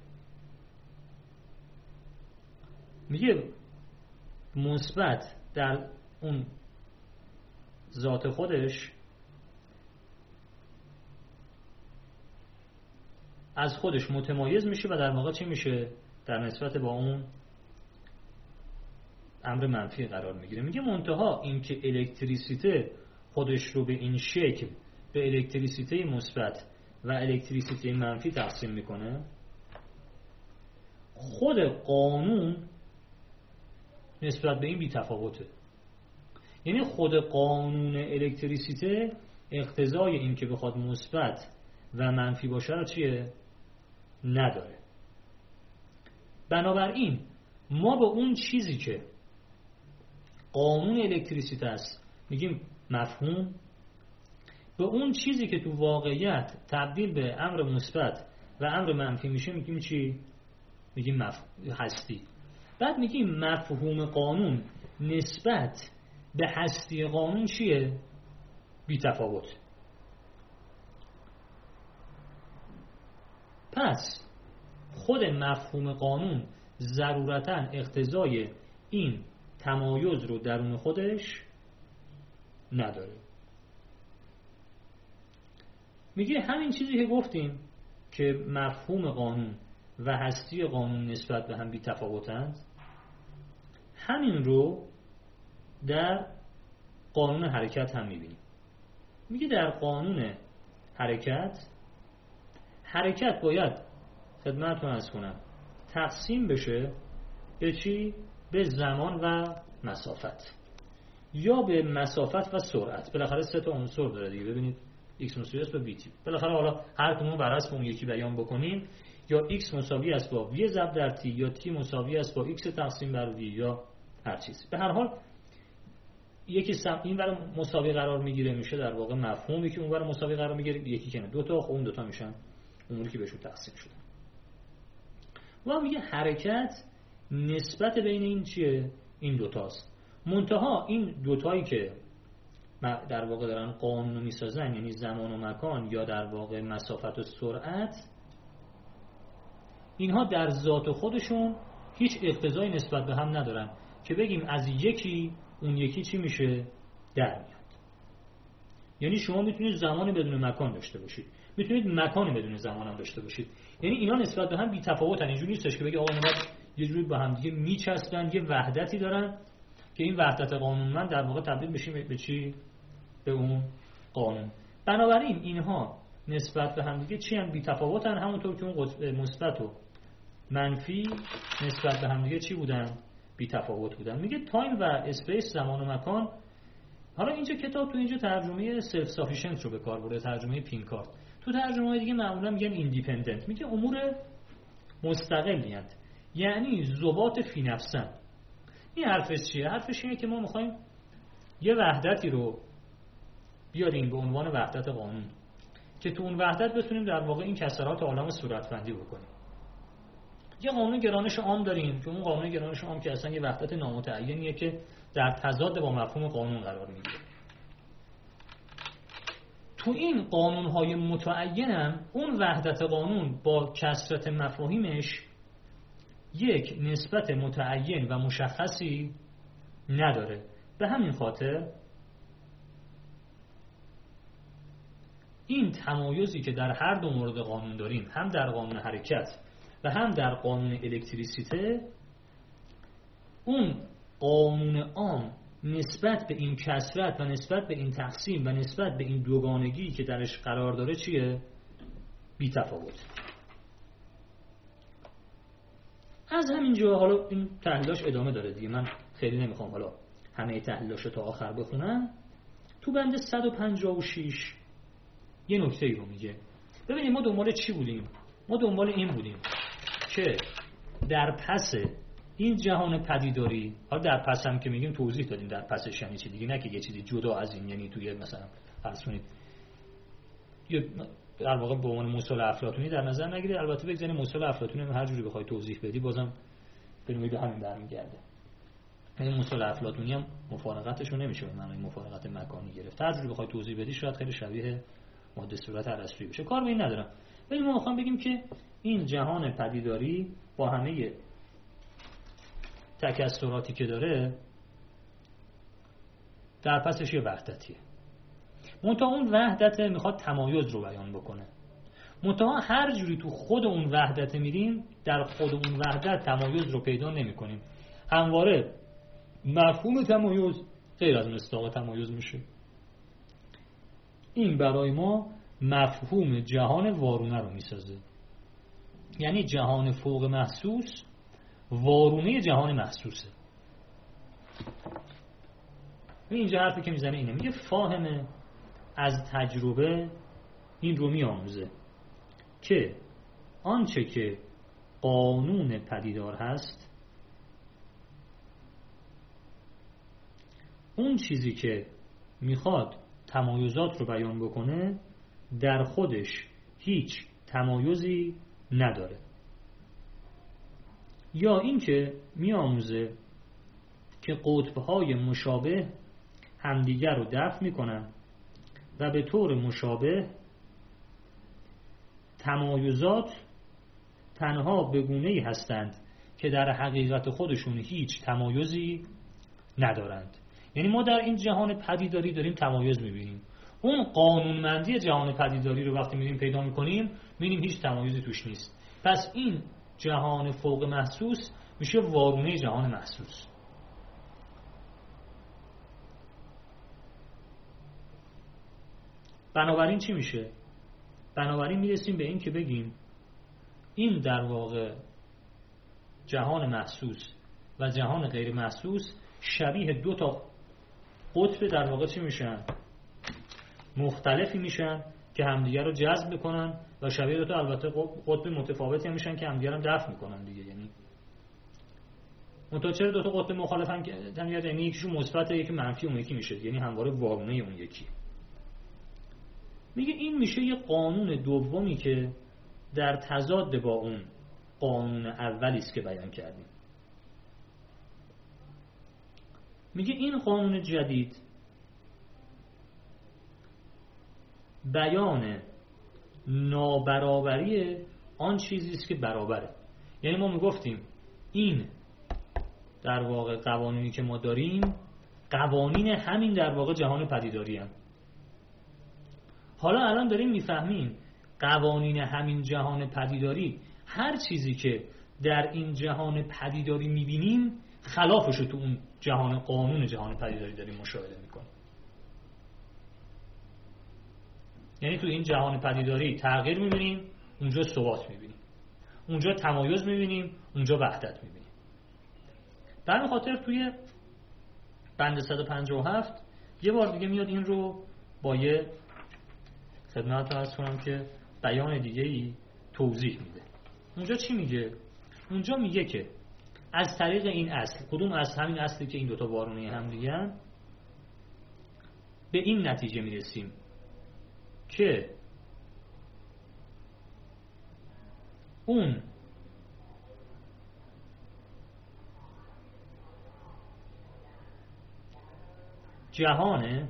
میگه مثبت در اون ذات خودش از خودش متمایز میشه و در واقع چی میشه؟ در نسبت با اون امر منفی قرار میگیره. میگه منتها این که الکتریسیته خودش رو به این شکل به الکتریسیته مثبت و الکتریسیته منفی تقسیم میکنه، خود قانون نسبت به این بی تفاوته. یعنی خود قانون الکتریسیته اقتضای این که بخواد مثبت و منفی باشه رو چیه؟ نداره. بنابراین ما به اون چیزی که قانون الکتریسیته است میگیم مفهوم، به اون چیزی که تو واقعیت تبدیل به امر مثبت و امر منفی میشه میگیم چی؟ میگیم مفهوم هستی. بعد میگیم مفهوم قانون نسبت به هستی قانون چیه؟ بی تفاوت. پس خود مفهوم قانون ضرورتاً اقتضای این تمایز رو درون خودش نداره. میگه همین چیزی که گفتیم که مفهوم قانون و هستی قانون نسبت به هم بی تفاوتند، همین رو در قانون حرکت هم میبینیم. میگه در قانون حرکت حرکت باید خدمتتون عرض کنم تقسیم بشه به چی؟ به زمان و مسافت یا به مسافت و سرعت. بالاخره سه تا عنصر داره دیگه. ببینید x مساوی است با vt. بالاخره حالا هر کدوم بر اساس اون یکی بیان بکنیم، یا x مساوی است با v ضرب در t یا t مساوی است با x تقسیم بر v یا هر چیز. به هر حال یکی سم این برای مساوی قرار میگیره میشه در واقع مفهومی که اون برای مساوی قرار میگیره، یکی که نه دو تا، خب اون دو تا میشن اموری که بهشون تقسیم شده. و میگه حرکت نسبت بین این چیه؟ این دوتاست. منتها این دوتایی که در واقع دارن قانون رو میسازن، یعنی زمان و مکان یا در واقع مسافت و سرعت، اینها در ذات خودشون هیچ اقتضایی نسبت به هم ندارن که بگیم از یکی اون یکی چی میشه؟ در میاد. یعنی شما میتونید زمان بدون مکان داشته باشید، میتونید مکان بدون زمان هم داشته باشید. یعنی اینا نسبت به هم بی تفاوتن. اینجوری نیستش که بگی آقا اینا یه جوری با هم دیگه میچسبن، یه وحدتی دارن که این وحدت قانونمند در واقع تبدیل بشیم به چی؟ به اون قانون. بنابراین اینها نسبت به هم دیگه چی هم بی تفاوتن، همونطور که اون مثبت و منفی نسبت به هم دیگه چی بودن؟ بی تفاوت بودن. میگه تایم و اسپیس، زمان و مکان. حالا اینجا کتاب تو اینجا ترجمه سلف سافیشنت رو به کار برده، ترجمه پینکارت. تو ترجمه دیگه معمولا میگن ایندیپندنت، میگه امور مستقلی هستند، یعنی ذوات فی نفسن. این حرفش چیه؟ حرفش اینه که ما میخوایم یه وحدتی رو بیاریم به عنوان وحدت قانون که تو اون وحدت بتونیم در واقع این کسرات عالم صورتبندی بکنیم. یه قانون گرانش عام داریم که اون قانون گرانش عام که اصلا یه وحدت نامتعینیه که در تضاد با مفهوم قانون قرار میگیره. تو این قانون‌های متعین هم اون وحدت قانون با کثرت مفاهیمش یک نسبت متعین و مشخصی نداره. به همین خاطر این تمایزی که در هر دو مورد قانون داریم، هم در قانون حرکت و هم در قانون الکتریسیته، اون قانون عام نسبت به این کثرت و نسبت به این تقسیم و نسبت به این دوگانگی که درش قرار داره چیه؟ بی تفاوت. از همینجا حالا این تحلیلاش ادامه داره دیگه، من خیلی نمیخوام حالا همه تحلیلاشو تا آخر بخونم. تو بند صد و پنجاه و شش یه نکته ای رو میگه. ببینید ما دنبال چی بودیم؟ ما دنبال این بودیم که در پس این جهان پدیداری، حالا در پس هم که میگیم توضیح دادیم در پسش یعنی چی دیگه، نه که یه چیزی جدا از این، یعنی توی مثلا فرض کنید در واقع به عنوان مصول افلاطونی در نظر نگیرید. البته بگذاریم مصول افلاطونی هم هر جوری بخوای توضیح بدی بازم به نوعی به همین برمیگرده. این مصول افلاطونی هم مفارقتش رو نمیشه به معنای مفارقت مکانی گرفت. هر جوری بخوای توضیح بدی شاید خیلی شبیه ماده صورت ارسطویی بشه، کار به این ندارم. ولی ما میخوام بگیم که این جهان پدیداری با همه تکثراتی که داره در پسش یه وحدتیه. منتها اون وحدت میخواد تمایز رو بیان بکنه. منتها هر جوری تو خود اون وحدت میریم در خود اون وحدت تمایز رو پیدا نمی کنیم. همواره مفهوم تمایز غیر از مصداق تمایز میشه. این برای ما مفهوم جهان وارونه رو میسازه. یعنی جهان فوق محسوس وارونه جهان محسوسه. اینجا حرفی که میزنه اینه، میگه فاهمه از تجربه این رو میآموزه که آنچه که قانون پدیدار هست، اون چیزی که میخواد تمایزات رو بیان بکنه در خودش هیچ تمایزی نداره. یا اینکه میآموزه که قطب‌های مشابه همدیگر رو دفع میکنن و به طور مشابه تمایزات تنها به گونه‌ای هستند که در حقیقت خودشون هیچ تمایزی ندارند. یعنی ما در این جهان پدیداری داریم تمایز میبینیم. اون قانونمندی جهان پدیداری رو وقتی میریم پیدا میکنیم میبینیم هیچ تمایزی توش نیست. پس این جهان فوق محسوس میشه وارونه جهان محسوس. بنابراین چی میشه؟ بنابراین میرسیم به این که بگیم این در واقع جهان محسوس و جهان غیر محسوس شبیه دو تا قطب در واقع چی میشن؟ مختلفی میشن که همدیگر رو جذب میکنن و شبیه دو تا البته قطب متفاوتی هم میشن که همدیگر هم دفع میکنن دیگه. یعنی منتها چرا دو تا قطب مخالف هم یعنی یکیشون مثبت یکی منفی اون یکی میشه، یعنی همواره وارونه اون یکی. میگه این میشه یه قانون دومی که در تضاد با اون قانون اولی است که بیان کردیم. میگه این قانون جدید بیان نابرابری آن چیزی است که برابره. یعنی ما میگفتیم این در واقع قوانینی که ما داریم قوانین همین در واقع جهان پدیداری هم. حالا الان داریم میفهمیم قوانین همین جهان پدیداری هر چیزی که در این جهان پدیداری میبینیم خلافش رو تو اون جهان قانون جهان پدیداری داریم مشاهده میکنیم. یعنی تو این جهان پدیداری تغییر میبینیم، اونجا ثبات میبینیم، اونجا تمایز میبینیم، اونجا وحدت میبینیم. در این خاطر توی بند صد و پنجاه و هفت یه بار دیگه میاد این رو با یه خدمت عرض کنم که بیان دیگه ای توضیح میده. اونجا چی میگه؟ اونجا میگه که از طریق این اصل، کدوم اصل؟ همین اصلی که این دوتا وارونه هم دیگه، به این نتیجه میرسیم که اون جهان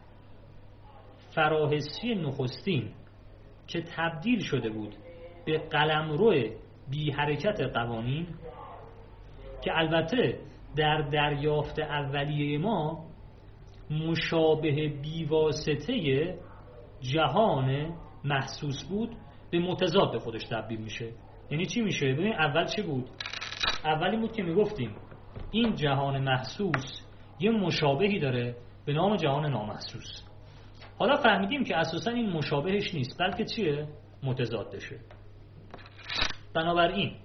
فراحسی نخستین که تبدیل شده بود به قلمرو بی حرکت قوانین، که البته در دریافت اولیه ما مشابه بیواسطه جهان محسوس بود، به متضاد خودش تبدیل میشه. یعنی چی میشه؟ ببین اول چه بود؟ اولی بود که میگفتیم این جهان محسوس یه مشابهی داره به نام جهان نامحسوس. حالا فهمیدیم که اساسا این مشابهش نیست، بلکه چیه؟ متضادشه. بنابراین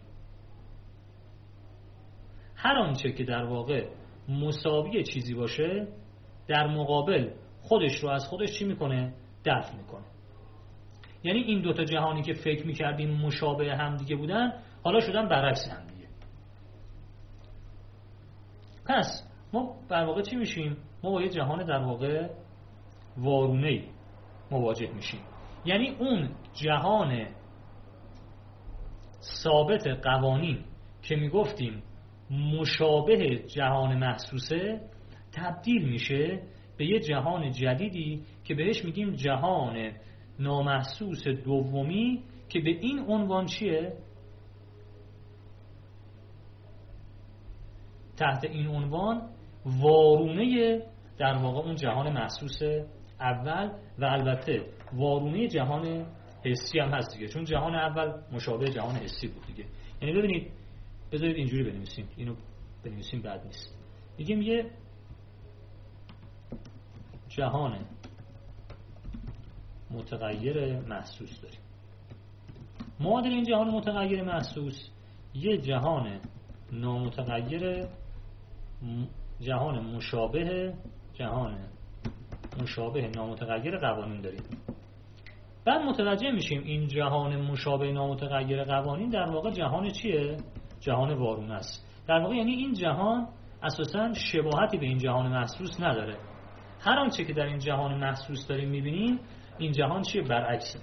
هر آنچه که در واقع مساوی چیزی باشه، در مقابل خودش رو از خودش چی میکنه؟ دفع میکنه. یعنی این دوتا جهانی که فکر میکردیم مشابه هم دیگه بودن، حالا شدن برعکس هم دیگه. پس ما در واقع چی میشیم؟ ما با یه جهان در واقع وارونه‌ای مواجه میشیم. یعنی اون جهان ثابت قوانین که میگفتیم مشابه جهان محسوسه، تبدیل میشه به یه جهان جدیدی که بهش میگیم جهان نامحسوس دومی، که به این عنوان چیه؟ تحت این عنوان وارونه در واقع اون جهان محسوس اول، و البته وارونه جهان حسی هم هست دیگه، چون جهان اول مشابه جهان حسی بود دیگه. یعنی ببینید، بذارید اینجوری بنویسیم، اینو بنویسیم بد نیست. میگیم یه جهان متغیر محسوس داریم. معادل این جهان متغیر محسوس یه جهان نامتغیر، جهان مشابه جهان مشابه نامتغیر قوانین داریم. بعد متوجه میشیم این جهان مشابه نامتغیر قوانین در واقع جهان چیه؟ جهان وارونه است. در واقع یعنی این جهان اساساً شباهتی به این جهان محسوس نداره. هر آنچه که در این جهان محسوس داریم میبینیم، این جهان چیه؟ برعکسه.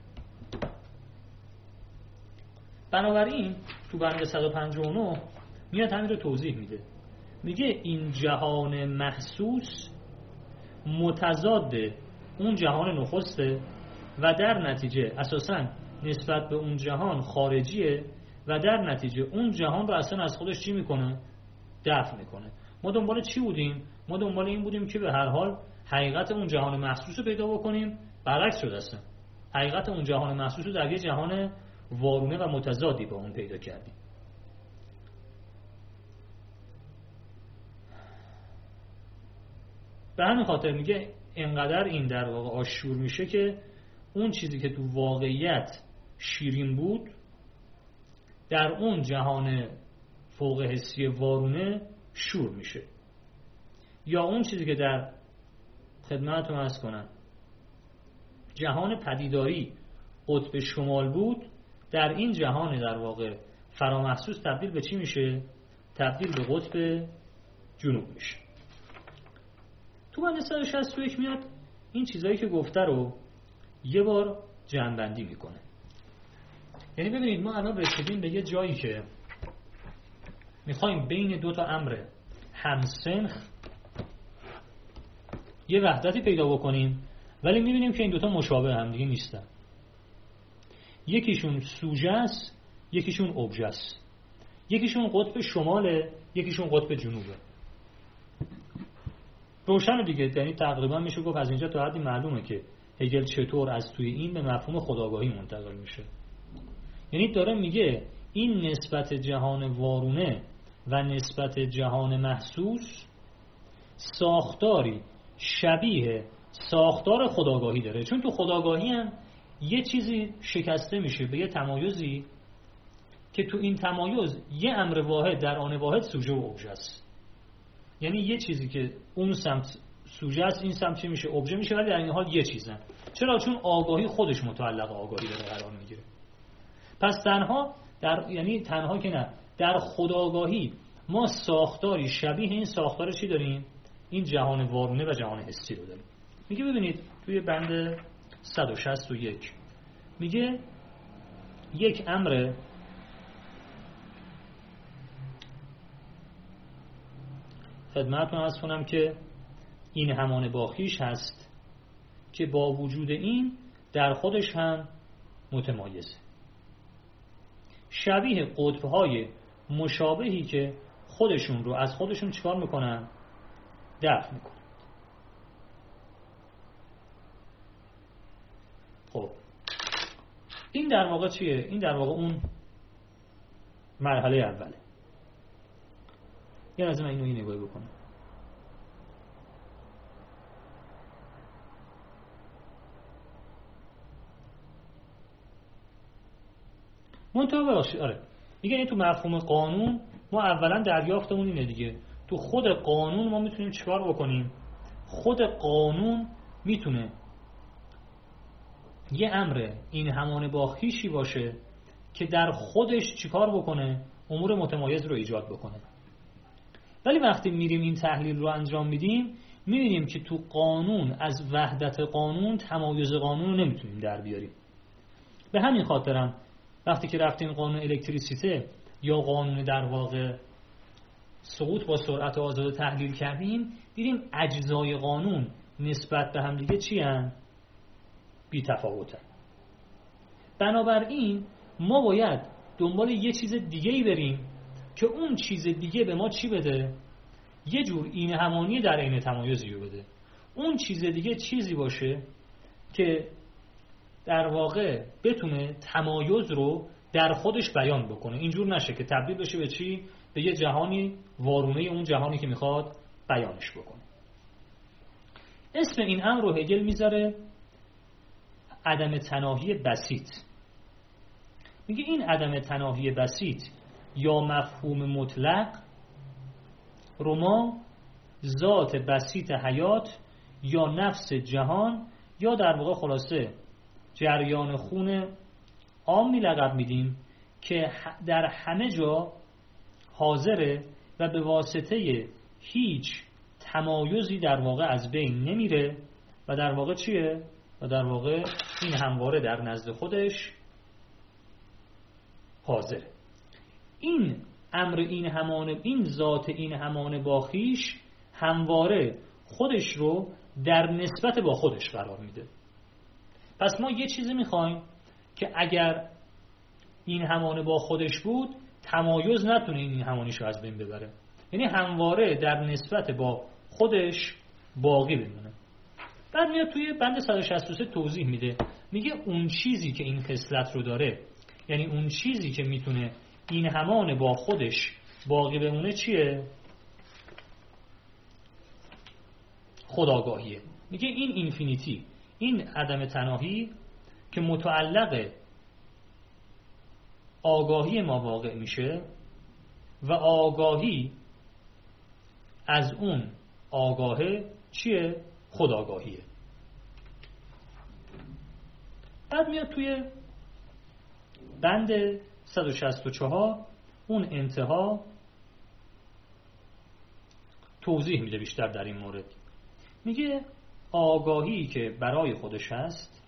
بنابراین تو بند صد و پنجاه و نه میاد همین رو توضیح میده. میگه این جهان محسوس متضاد اون جهان نخسته و در نتیجه اساساً نسبت به اون جهان خارجیه، و در نتیجه اون جهان رو اصلا از خودش چی میکنه؟ دفع میکنه. ما دنبال چی بودیم؟ ما دنبال این بودیم که به هر حال حقیقت اون جهان محسوس رو پیدا بکنیم. برعکس شد اصلا. حقیقت اون جهان محسوس رو در یه جهان وارونه و متضادی با اون پیدا کردیم. به همین خاطر میگه اینقدر این در واقع آشور میشه که اون چیزی که تو واقعیت شیرین بود، در اون جهان فوق حسی وارونه شور میشه. یا اون چیزی که در خدمتتون عرض کنم جهان پدیداری قطب شمال بود، در این جهان در واقع فرامحسوس تبدیل به چی میشه؟ تبدیل به قطب جنوب میشه. تو بند صد و شصت و یک میاد این چیزایی که گفته رو یه بار جمع‌بندی میکنه. یعنی ببینید ما الان رسیدیم به یه جایی که میخوایم بین دو تا امر همسنخ یه وحدتی پیدا بکنیم، ولی میبینیم که این دوتا مشابه هم دیگه نیستن. یکیشون سوژه است، یکیشون ابژه است. یکیشون قطب شماله، یکیشون قطب جنوبه. روشن دیگه، یعنی تقریبا میشه گفت از اینجا تا حدی معلومه که هگل چطور از توی این به مفهوم خودآگاهی منتقل میشه. یعنی داره میگه این نسبت جهان وارونه و نسبت جهان محسوس ساختاری شبیه ساختار خودآگاهی داره، چون تو خودآگاهی هم یه چیزی شکسته میشه به یه تمایزی که تو این تمایز یه امر واحد در آن واحد سوژه و ابژه است. یعنی یه چیزی که اون سمت سوژه است، این سمت چی میشه؟ ابژه میشه، ولی در این حال یه چیزن. چرا؟ چون آگاهی خودش متعلق آگاهی داره قرار میگیره. پس تنها در یعنی تنها که نه، در خودآگاهی ما ساختاری شبیه این ساختار چی داریم؟ این جهان وارونه و جهان حسی رو داریم. میگه ببینید توی بند صد و شصت و یک میگه یک امر خدمتتون عرض کنم که این همان با خویش هست که با وجود این در خودش هم متمایزه، شبیه قطب‌های مشابهی که خودشون رو از خودشون چیکار میکنن؟ دفع میکنن. خب این در واقع چیه؟ این در واقع اون مرحله اوله. یه لحظه من اینو یه نگاهی بکنم. منطقه باشید. آره میگه این تو مفهوم قانون ما اولا دریافتمون اینه دیگه، تو خود قانون ما میتونیم چیکار بکنیم؟ خود قانون میتونه یه امر این همان با خویشی باشه که در خودش چیکار بکنه؟ امور متمایز رو ایجاد بکنه. ولی وقتی میریم این تحلیل رو انجام میدیم میبینیم که تو قانون از وحدت قانون تمایز قانون رو نمیتونیم در بیاریم. به همین خاطرم وقتی که رفتیم قانون الکتریسیته یا قانون در واقع سقوط با سرعت آزاد تحلیل کردیم، دیدیم اجزای قانون نسبت به هم دیگه چی هن؟ بی تفاوتن. بنابراین ما باید دنبال یه چیز دیگه ای بریم که اون چیز دیگه به ما چی بده؟ یه جور این همانی در عین تمایزی رو بده. اون چیز دیگه چیزی باشه که در واقع بتونه تمایز رو در خودش بیان بکنه، اینجور نشه که تبدیل بشه به چی؟ به یه جهانی وارونه اون جهانی که میخواد بیانش بکنه. اسم این امر رو هگل میذاره عدم تناهی بسیط. میگه این عدم تناهی بسیط یا مفهوم مطلق رو ما ذات بسیط حیات یا نفس جهان یا در واقع خلاصه جریان خون عامی لقب میدیم که در همه جا حاضره و به واسطه هیچ تمایزی در واقع از بین نمیره و در واقع چیه؟ و در واقع این همواره در نزد خودش حاضره. این امر این همانه، این ذات این همانه با خویش همواره خودش رو در نسبت با خودش قرار میده. پس ما یه چیزی میخوایم که اگر این همانه با خودش بود تمایز نتونه این همانیش رو از بین ببره، یعنی همواره در نسبت با خودش باقی بمونه. بعد میاد توی بند صد و شصت و سه توضیح میده، میگه اون چیزی که این خصلت رو داره، یعنی اون چیزی که میتونه این همانه با خودش باقی بمونه چیه؟ خودآگاهیه. میگه این اینفینیتی، این عدم تناهی که متعلق آگاهی ما واقع میشه و آگاهی از اون آگاهه چیه؟ خودآگاهیه. بعد میاد توی بند صد و شصت و چهار اون انتها توضیح میده بیشتر در این مورد. میگه آگاهی که برای خودش هست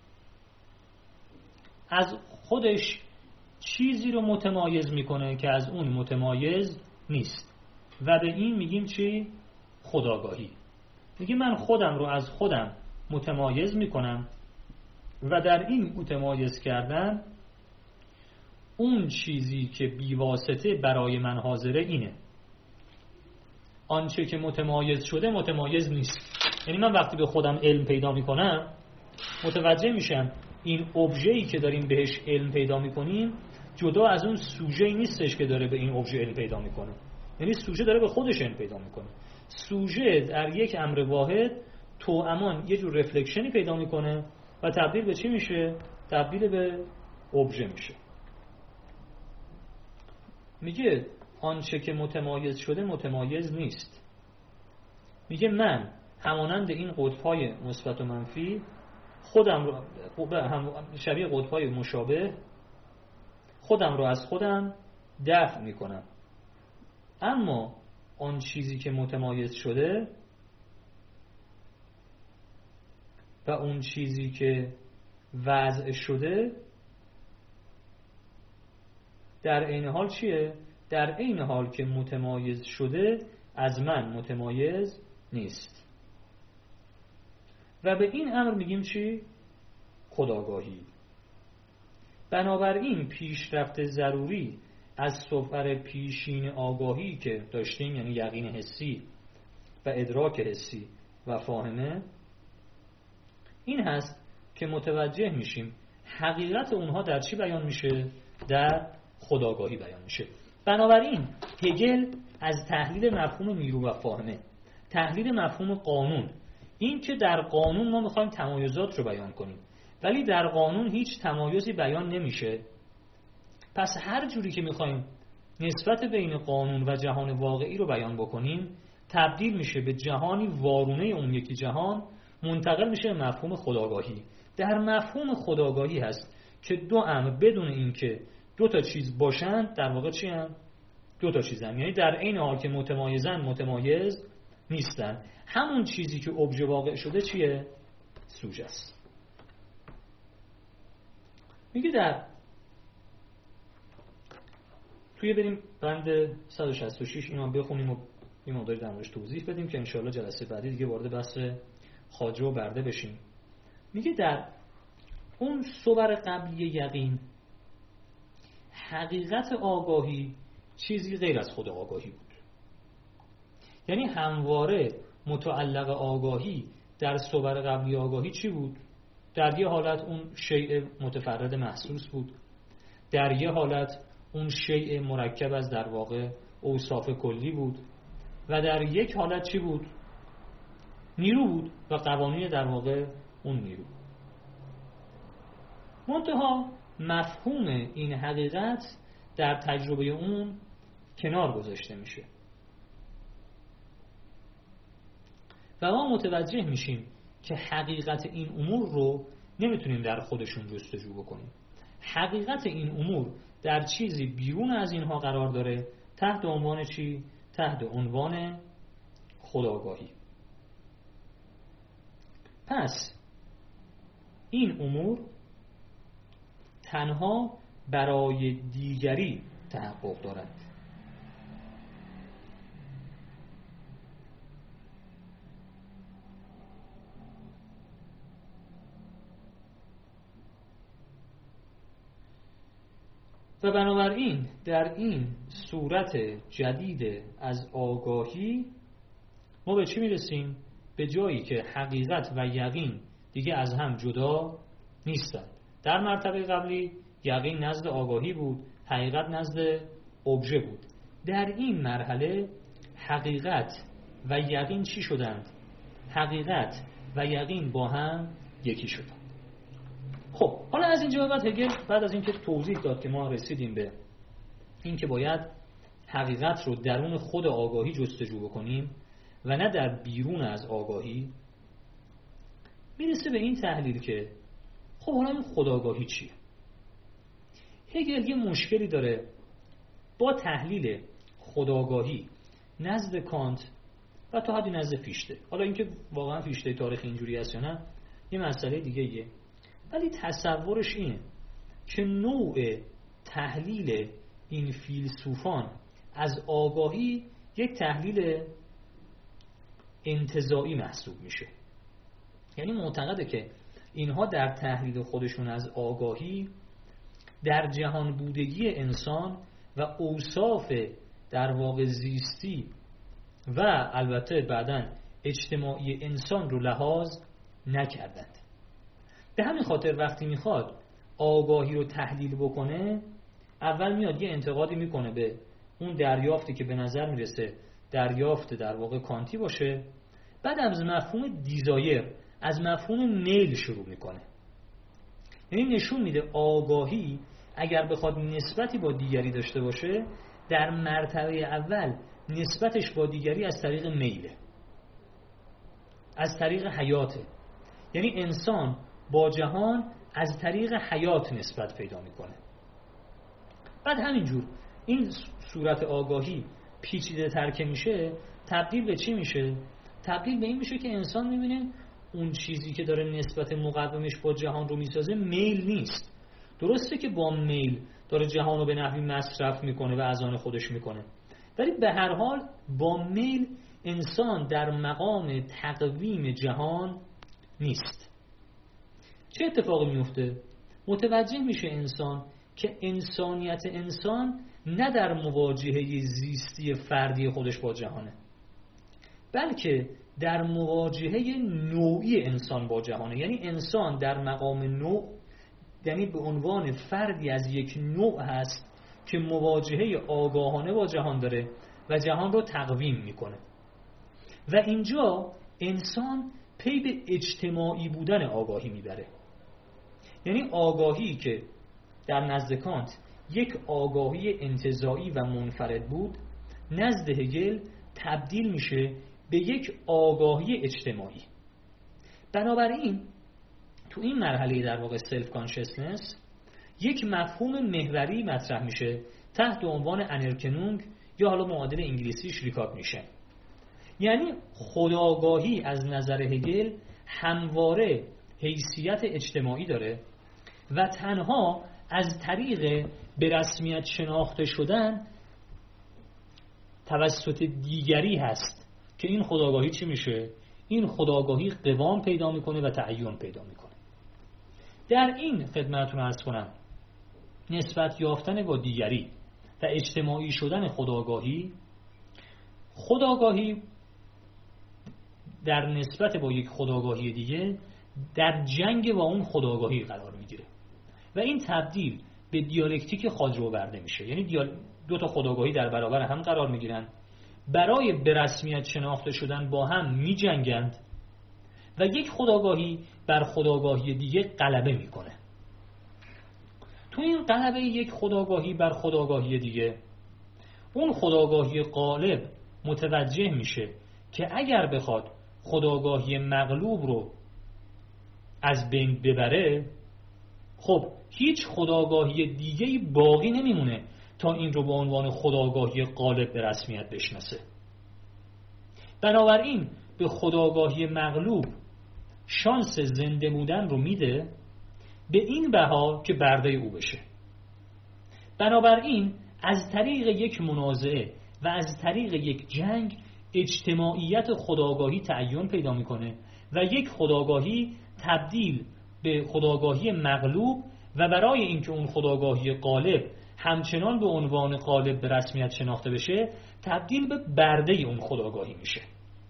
از خودش چیزی رو متمایز میکنه که از اون متمایز نیست و به این میگیم چی؟ خودآگاهی. میگه من خودم رو از خودم متمایز میکنم و در این متمایز کردن اون چیزی که بیواسطه برای من حاضره اینه. آنچه که متمایز شده متمایز نیست. یعنی من وقتی به خودم علم پیدا میکنم متوجه میشم این ابژه‌ای که داریم بهش علم پیدا میکنیم جدا از اون سوژه‌ای نیستش که داره به این ابژه علم پیدا میکنه. یعنی سوژه داره به خودش علم پیدا میکنه. سوژه در یک امر واحد توامان یه جور رفلکشنی پیدا میکنه و تبدیل به چی میشه؟ تبدیل به ابژه میشه. میگه آنچه که متمایز شده متمایز نیست. میگه من همانند این قطب‌های مثبت و منفی خودم رو شبیه قطب‌های مشابه خودم رو از خودم دفع میکنم اما آن چیزی که متمایز شده و اون چیزی که وضع شده در عین حال چیه؟ در عین حال که متمایز شده از من متمایز نیست. و به این امر میگیم چی؟ خودآگاهی. بنابراین پیشرفت ضروری از صور پیشین آگاهی که داشتیم، یعنی یقین حسی و ادراک حسی و فاهمه، این هست که متوجه میشیم حقیقت اونها در چی بیان میشه؟ در خودآگاهی بیان میشه. بنابراین هگل از تحلیل مفهوم نیرو و فاهمه، تحلیل مفهوم قانون، این که در قانون ما میخوایم تمایزات رو بیان کنیم ولی در قانون هیچ تمایزی بیان نمیشه، پس هر جوری که میخوایم نسبت بین قانون و جهان واقعی رو بیان بکنیم تبدیل میشه به جهانی وارونه اون یکی جهان، منتقل میشه به مفهوم خودآگاهی. در مفهوم خودآگاهی هست که دو امر بدون اینکه دو تا چیز باشند در واقع چی هم؟ دو تا چیز هم. یعنی در عین حال که متمایزن متمایز نیستن. همون چیزی که ابژه واقع شده چیه؟ سوژه است. میگه در توی بریم بند صد و شصت و شش اینو بخونیم و این مقداری در موردش توضیح بدیم که انشاءالله جلسه بعدی دیگه وارد بحث خواجه و برده بشیم. میگه در اون صور قبلی یقین حقیقت آگاهی چیزی غیر از خود آگاهی بود. یعنی همواره متعلق آگاهی در صور قبلی آگاهی چی بود؟ در یه حالت اون شیء متفرد محسوس بود، در یه حالت اون شیء مرکب از در واقع اوصاف کلی بود و در یک حالت چی بود؟ نیرو بود و قوانین در واقع اون نیرو. منتها مفهوم این حقیقت در تجربه اون کنار گذاشته میشه و ما متوجه میشیم که حقیقت این امور رو نمیتونیم در خودشون جستجو بکنیم. حقیقت این امور در چیزی بیرون از اینها قرار داره تحت عنوان چی؟ تحت عنوان خودآگاهی. پس این امور تنها برای دیگری تحقق دارند. و بنابراین در این صورت جدید از آگاهی ما به چی میرسیم؟ به جایی که حقیقت و یقین دیگه از هم جدا نیستند. در مرتبه قبلی یقین نزد آگاهی بود، حقیقت نزد ابژه بود. در این مرحله حقیقت و یقین چی شدند؟ حقیقت و یقین با هم یکی شدند. خب حالا از اینجا بعد هگل بعد از اینکه توضیح داد که ما رسیدیم به این که باید حقیقت رو درون خود آگاهی جستجو بکنیم و نه در بیرون از آگاهی، میرسه به این تحلیل که خب حالا این خودآگاهی چیه؟ هگل یه مشکلی داره با تحلیل خودآگاهی نزد کانت و تا حدی نزد فیشته. حالا اینکه واقعا فیشته تاریخ اینجوری است یا نه یه مسئله دیگه ایه، ولی تصورش اینه که نوع تحلیل این فیلسوفان از آگاهی یک تحلیل انتزاعی محسوب میشه. یعنی معتقده که اینها در تحلیل خودشون از آگاهی در جهان بودگی انسان و اوصاف در واقع زیستی و البته بعداً اجتماعی انسان رو لحاظ نکردند. به همین خاطر وقتی میخواد آگاهی رو تحلیل بکنه اول میاد یه انتقادی میکنه به اون دریافتی که به نظر میرسه دریافت در واقع کانتی باشه، بعد از مفهوم دیزایر، از مفهوم میل شروع میکنه. یعنی نشون میده آگاهی اگر بخواد نسبتی با دیگری داشته باشه در مرتبه اول نسبتش با دیگری از طریق میله، از طریق حیاته. یعنی انسان با جهان از طریق حیات نسبت پیدا میکنه. بعد همینجور این صورت آگاهی پیچیده تر که میشه تبدیل به چی میشه؟ تبدیل به این میشه که انسان میبینه اون چیزی که داره نسبت مقومش با جهان رو میسازه میل نیست. درسته که با میل داره جهان رو به نحوی مصرف میکنه و از آن خودش میکنه، ولی به هر حال با میل انسان در مقام تقویم جهان نیست. چه اتفاقی میفته؟ متوجه میشه انسان که انسانیت انسان نه در مواجهه زیستی فردی خودش با جهانه، بلکه در مواجهه نوعی انسان با جهانه. یعنی انسان در مقام نوع، یعنی به عنوان فردی از یک نوع هست که مواجهه آگاهانه با جهان داره و جهان رو تقویم میکنه. و اینجا انسان پی به اجتماعی بودن آگاهی میبره. یعنی آگاهی که در نزد کانت یک آگاهی انتزاعی و منفرد بود، نزد هگل تبدیل میشه به یک آگاهی اجتماعی. بنابراین تو این مرحله در واقع سلف کانشسنس یک مفهوم محوری مطرح میشه تحت عنوان انرکنونگ یا حالا معادل انگلیسیش ریکاگنیشن. یعنی خودآگاهی از نظر هگل همواره حیثیت اجتماعی داره و تنها از طریق به رسمیت شناخته شدن توسط دیگری هست که این خودآگاهی چی میشه؟ این خودآگاهی قوام پیدا میکنه و تعین پیدا میکنه. در این خدمتتون عرض کنم نسبت یافتن با دیگری و اجتماعی شدن خودآگاهی، خودآگاهی در نسبت با یک خودآگاهی دیگه در جنگ با اون خودآگاهی قرار میگیره و این تبدیل به دیالکتیک خاجروبرده میشه. یعنی دیال... دو تا خودآگاهی در برابر هم قرار میگیرن، برای به رسمیت شناخته شدن با هم میجنگند و یک خودآگاهی بر خودآگاهی دیگه غلبه میکنه. تو این غلبه یک خودآگاهی بر خودآگاهی دیگه، اون خودآگاهی غالب متوجه میشه که اگر بخواد خودآگاهی مغلوب رو از بین ببره، خب هیچ خودآگاهی دیگه‌ای باقی نمیمونه تا این رو به عنوان خودآگاهی غالب به رسمیت بشناسه. بنابراین به خودآگاهی مغلوب شانس زنده بودن رو میده به این بها که برده او بشه. بنابراین از طریق یک منازعه و از طریق یک جنگ اجتماعیت خودآگاهی تعین پیدا میکنه و یک خودآگاهی تبدیل به خودآگاهی مغلوب و برای اینکه اون خودآگاهی غالب همچنان به عنوان غالب به رسمیت شناخته بشه تبدیل به برده اون خودآگاهی میشه.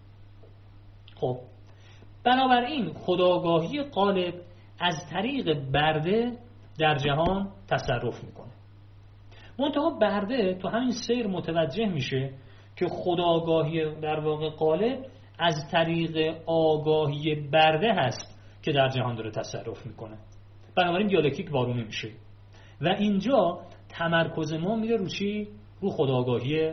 خب بنابراین خودآگاهی غالب از طریق برده در جهان تصرف میکنه. منتها برده تو همین سیر متوجه میشه که خودآگاهی در واقع غالب از طریق آگاهی برده هست که در جهان داره تصرف میکنه. بنابراین دیالکتیک وارونه میشه و اینجا تمرکز ما میره رو چی؟ رو خودآگاهی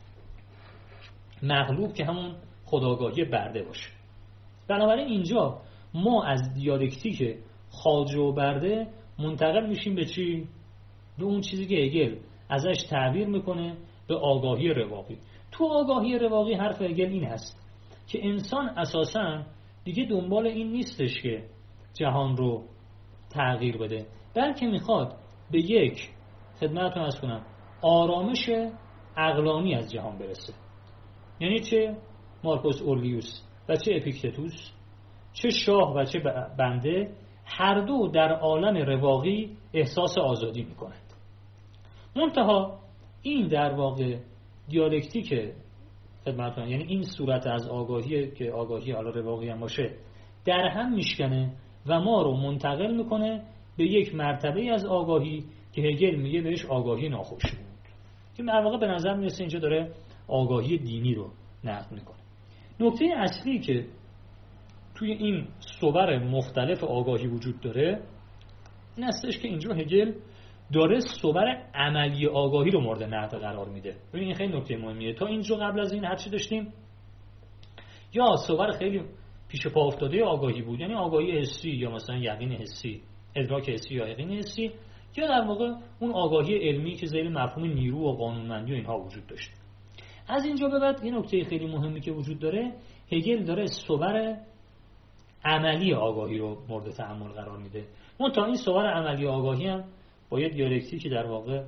مغلوب که همون خودآگاهی برده باشه. بنابراین اینجا ما از دیالکتیک خواجه و برده منتقل میشیم به چی؟ به اون چیزی که هگل ازش تعبیر میکنه به آگاهی رواقی. تو آگاهی رواقی حرف هگل این هست که انسان اساساً دیگه دنبال این نیستش که جهان رو تغییر بده، بلکه میخواد به یک خدمتتون عرض کنم آرامش عقلانی از جهان برسه. یعنی چه مارکوس اورلیوس و چه اپیکتتوس، چه شاه و چه بنده، هر دو در عالم رواقی احساس آزادی میکنند. منتها این در واقع دیالکتیک خدمتتون، یعنی این صورت از آگاهی که آگاهی حالا رواقی هم باشه در هم میشکنه و ما رو منتقل میکنه به یک مرتبه از آگاهی که هگل میگه بهش آگاهی ناخوشنود، که در واقع به نظر میرسه اینجا داره آگاهی دینی رو نقد میکنه. نکته اصلی که توی این صور مختلف آگاهی وجود داره این هستش که اینجا هگل داره صور عملی آگاهی رو مورد نقد قرار میده. ببین این خیلی نکته مهمیه. تا اینجا قبل از این هر چی داشتیم یا صور خیلی پیش پا افتاده آگاهی بود، یعنی آگاهی حسی یا مثلا یقین حسی، ادراک حسی یا یقین حسی، یا در واقع اون آگاهی علمی که زیر مفهوم نیرو و قانونمندی و اینها وجود داشت. از اینجا به بعد یه نکته خیلی مهمی که وجود داره، هگل داره صور عملی آگاهی رو مورد تأمل قرار میده. اون تا این صور عملی آگاهی هم با یه دیالکتیکی در واقع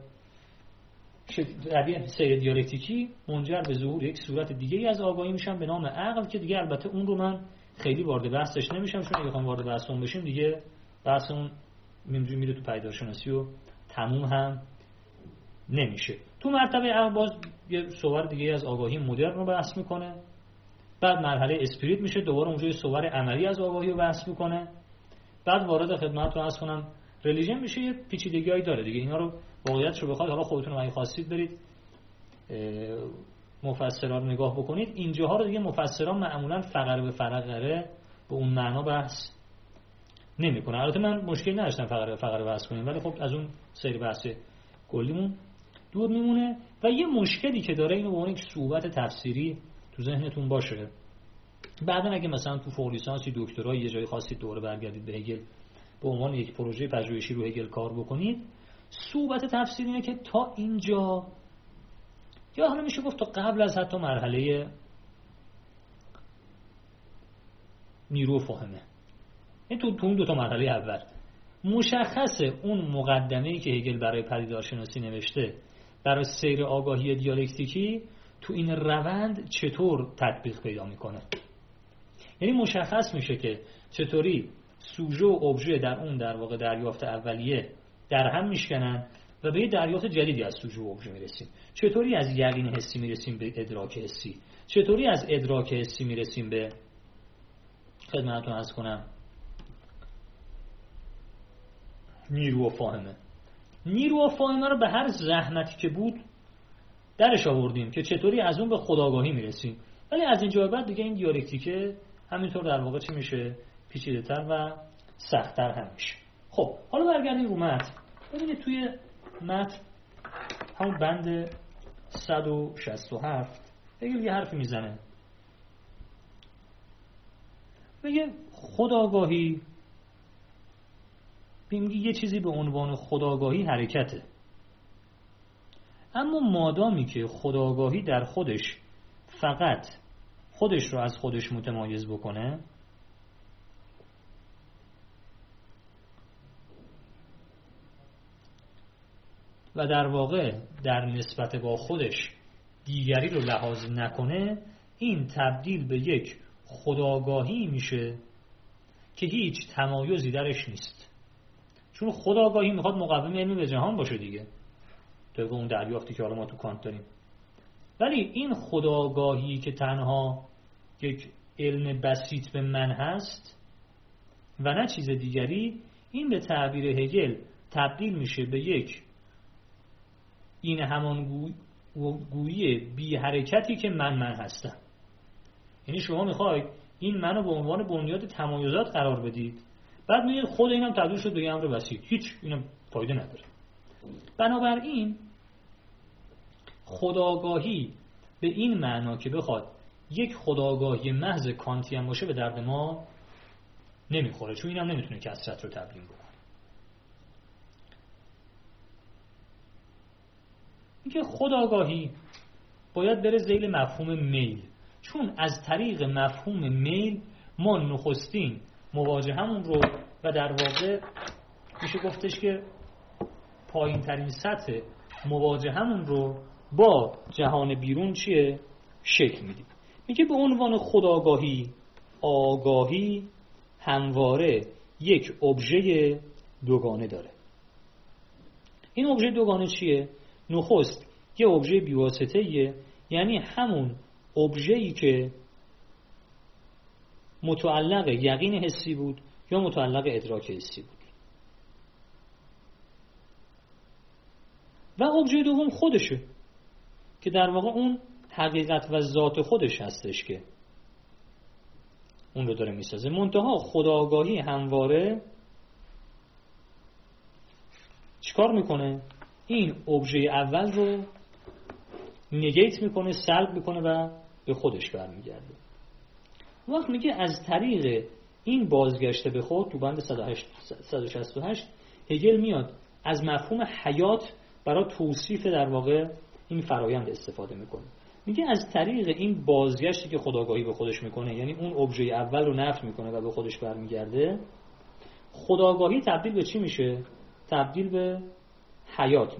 رویه سیر دیالکتیکی منجر به ظهور یک صورت دیگه از آگاهی میشن به نام عقل، که دیگه البته اون رو من خیلی وارد بحثش نمیشم، چون اگه بخوام وارد بحث اون بشیم دیگه بحث اون میمونه میره تو پیدایشناسی و تموم هم نمیشه. تو مرتبه عقل باز یه صور دیگه از آگاهی مدرن رو بحث میکنه، بعد مرحله اسپریت میشه، دوباره اونجا یه صور عملی از آگاهی رو بحث میکنه، بعد وارد خدمتتون عرض کنم ریلیژن میشه. یه پیچیدگی‌هایی داره دیگه، اینا رو واقعیتش رو بخواید حالا خودتون اگه خواستید برید مفسرا رو نگاه بکنید، اینجاها رو دیگه مفسرا معمولا فقره به فقره به اون معنا بحث نمیکنه. البته من مشکل نداشتم فقره به فقره بحث کنیم، ولی خب از اون سری بحث کلیمون دور میمونه. و یه مشکلی که داره اینو به عنوان یک صعوبت تفسیری تو ذهنتون باشه. بعدن اگه مثلا تو فوق لیسانس دکترا یه جای خاصی دوره برگردید به هگل به عنوان یک پروژه پژوهشی رو هگل کار بکنید، صعوبت تفسیر اینه که تا اینجا، یا حالا میشه گفت تا قبل از حتی مرحله نیرو فاهمه، این تو تو اون دو تا مرحله اول مشخصه اون مقدمه‌ای که هگل برای پدیدارشناسی نوشته برای سیر آگاهی دیالکتیکی تو این روند چطور تطبیق پیدا میکنه. یعنی مشخص میشه که چطوری سوژه و ابژه در اون در واقع دریافت اولیه در هم میشکنن و به یه دریافت جدیدی از سوژه و ابژه میرسیم. چطوری از یقین حسی میرسیم به ادراک حسی، چطوری از ادراک حسی میرسیم به خدمتتون عرض کنم نیرو فاهمه. نیرو فاهمه رو به هر زحمتی که بود درش آوردیم که چطوری از اون به خودآگاهی میرسیم، ولی از اینجا به بعد دیگه این دیالکتیکه همینطور در واقع چی میشه؟ پیچیده‌تر و سخت‌تر هم میشه. خب حالا برگردیم رو متن. ببینید توی متن همون بند صد و شصت و هفت هگل یه حرفی میزنه، میگه خودآگاهی، میگه یه چیزی به عنوان خودآگاهی حرکته، اما مادامی که خودآگاهی در خودش فقط خودش رو از خودش متمایز بکنه، و در واقع در نسبت با خودش دیگری رو لحاظ نکنه، این تبدیل به یک خودآگاهی میشه که هیچ تمایزی درش نیست. چون خودآگاهی میخواد مقوم علمی به جهان باشه دیگه، طبق اون دریافتی که حالا ما تو کانت داریم. ولی این خودآگاهی که تنها یک علم بسیط به من هست و نه چیز دیگری، این به تعبیر هگل تبدیل میشه به یک این همان گویی بی حرکتی که من من هستم. یعنی شما میخواید این منو به عنوان بنیاد تمایزات قرار بدید، بعد میگید خود اینم تبدیل شد به یک امر بسیط، هیچ اینم فایده نداره. بنابراین خودآگاهی به این معنا که بخواد یک خودآگاهی محض کانتی هم باشه به درد ما نمیخوره، چون اینم نمیتونه کثرت رو تبیین بکنه. اینکه خودآگاهی باید بره ذیل مفهوم میل، چون از طریق مفهوم میل ما نخستین مواجهمون رو و در واقع میشه گفتش که پایین ترین سطح مواجهمون رو با جهان بیرون چیه؟ شکل میدیم. میگه به عنوان خودآگاهی، آگاهی همواره یک ابژه دوگانه داره. این ابژه دوگانه چیه؟ نخست یه ابژه بی‌واسطه‌ایه، یعنی همون ابژه‌ای که متعلق یقین حسی بود یا متعلق ادراک حسی بود. و ابژه دوم خودشه که در واقع اون حقیقت و ذات خودش هستش که اون رو داره میسازه. منتها خودآگاهی همواره چیکار میکنه؟ این ابژه اول رو نگیت میکنه، سلب میکنه و به خودش برمیگرده. وقت میگه از طریق این بازگشت به خود تو بند صد و شصت و هشت هگل میاد از مفهوم حیات برای توصیف در واقع این فرایند استفاده میکنه. میگه از طریق این بازگشتی که خودآگاهی به خودش میکنه، یعنی اون ابژه اول رو نفی میکنه و به خودش برمیگرده، خودآگاهی تبدیل به چی میشه؟ تبدیل به حیات.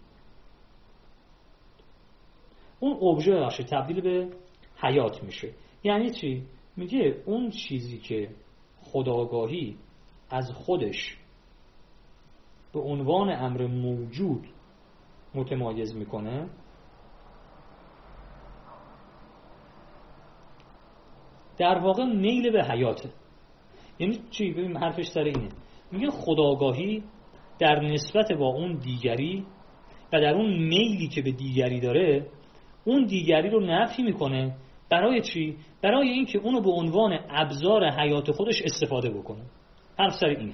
اون ابژه باشه تبدیل به حیات میشه. یعنی چی؟ میگه اون چیزی که خودآگاهی از خودش به عنوان امر موجود متمایز میکنه، در واقع میل به حیاته. یعنی چی؟ ببین حرفش سر اینه، میگه خودآگاهی در نسبت با اون دیگری و در اون میلی که به دیگری داره، اون دیگری رو نفی میکنه. برای چی؟ برای اینکه اونو به عنوان ابزار حیات خودش استفاده بکنه. حرف سر اینه.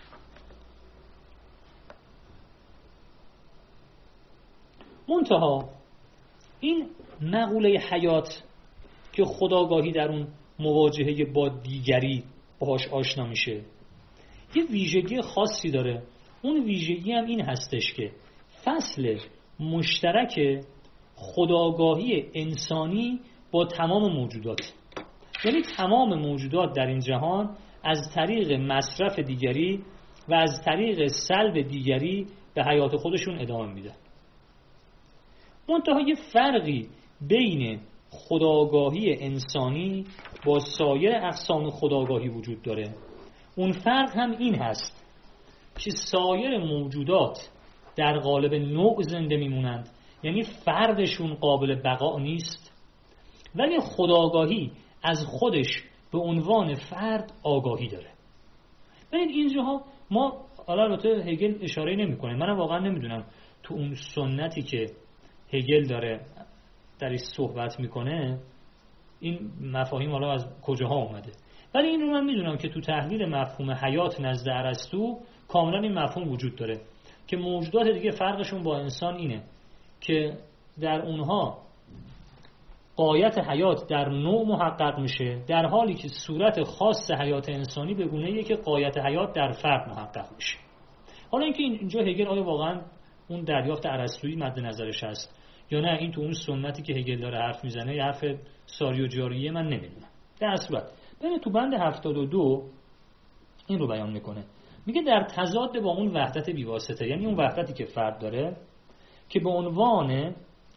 منتها این مقوله حیات که خودآگاهی در اون مواجهه با دیگری باهاش آشنا میشه، یه ویژگی خاصی داره. اون ویژگی هم این هستش که فصل مشترک خودآگاهی انسانی با تمام موجودات، یعنی تمام موجودات در این جهان از طریق مصرف دیگری و از طریق سلب دیگری به حیات خودشون ادامه میده. منتها یه فرقی بین خودآگاهی انسانی با سایر اقسام خودآگاهی وجود داره. اون فرق هم این هست که سایر موجودات در قالب نوع زنده میمونند، یعنی فردشون قابل بقا نیست، ولی خودآگاهی از خودش به عنوان فرد آگاهی داره. ببین اینجاها ما البته هگل اشاره نمی‌کنه، منم واقعا نمیدونم تو اون سنتی که هگل داره درش صحبت میکنه این مفاهیم حالا از کجاها اومده، ولی این رو من میدونم که تو تحلیل مفهوم حیات نزد ارسطو کاملا این مفهوم وجود داره که موجودات دیگه فرقشون با انسان اینه که در اونها غایت حیات در نوع محقق میشه، در حالی که صورت خاص حیات انسانی به گونه‌ایه که غایت حیات در فرد محقق میشه. حالا اینکه اینجا هگل آیا واقعا اون دریافت ارسطویی مد نظرش هست یا نه این تو اون سنتی که هگل داره حرف میزنه یه حرف ساری و جاریه من نمیدونم. در صورت ببین تو بند هفتاد و دو این رو بیان میکنه، میگه در تضاد با اون وحدت بیواسطه، یعنی اون وحدتی که فرد داره که به عنوان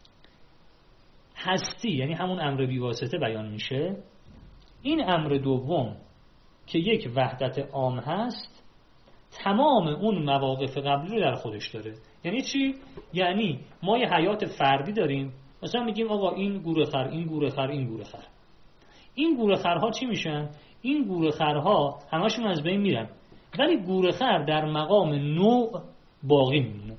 هستی، یعنی همون امر بیواسطه بیان میشه، این امر دوم که یک وحدت عام هست تمام اون مواقف قبلی رو در خودش داره. یعنی چی؟ یعنی ما یه حیات فردی داریم، مثلا میگیم آقا این گورخر، این گورخر، این گورخر. این گورخرها چی میشن؟ این گورخرها همشون از بین میرن، ولی گورخر در مقام نوع باقی میمونه.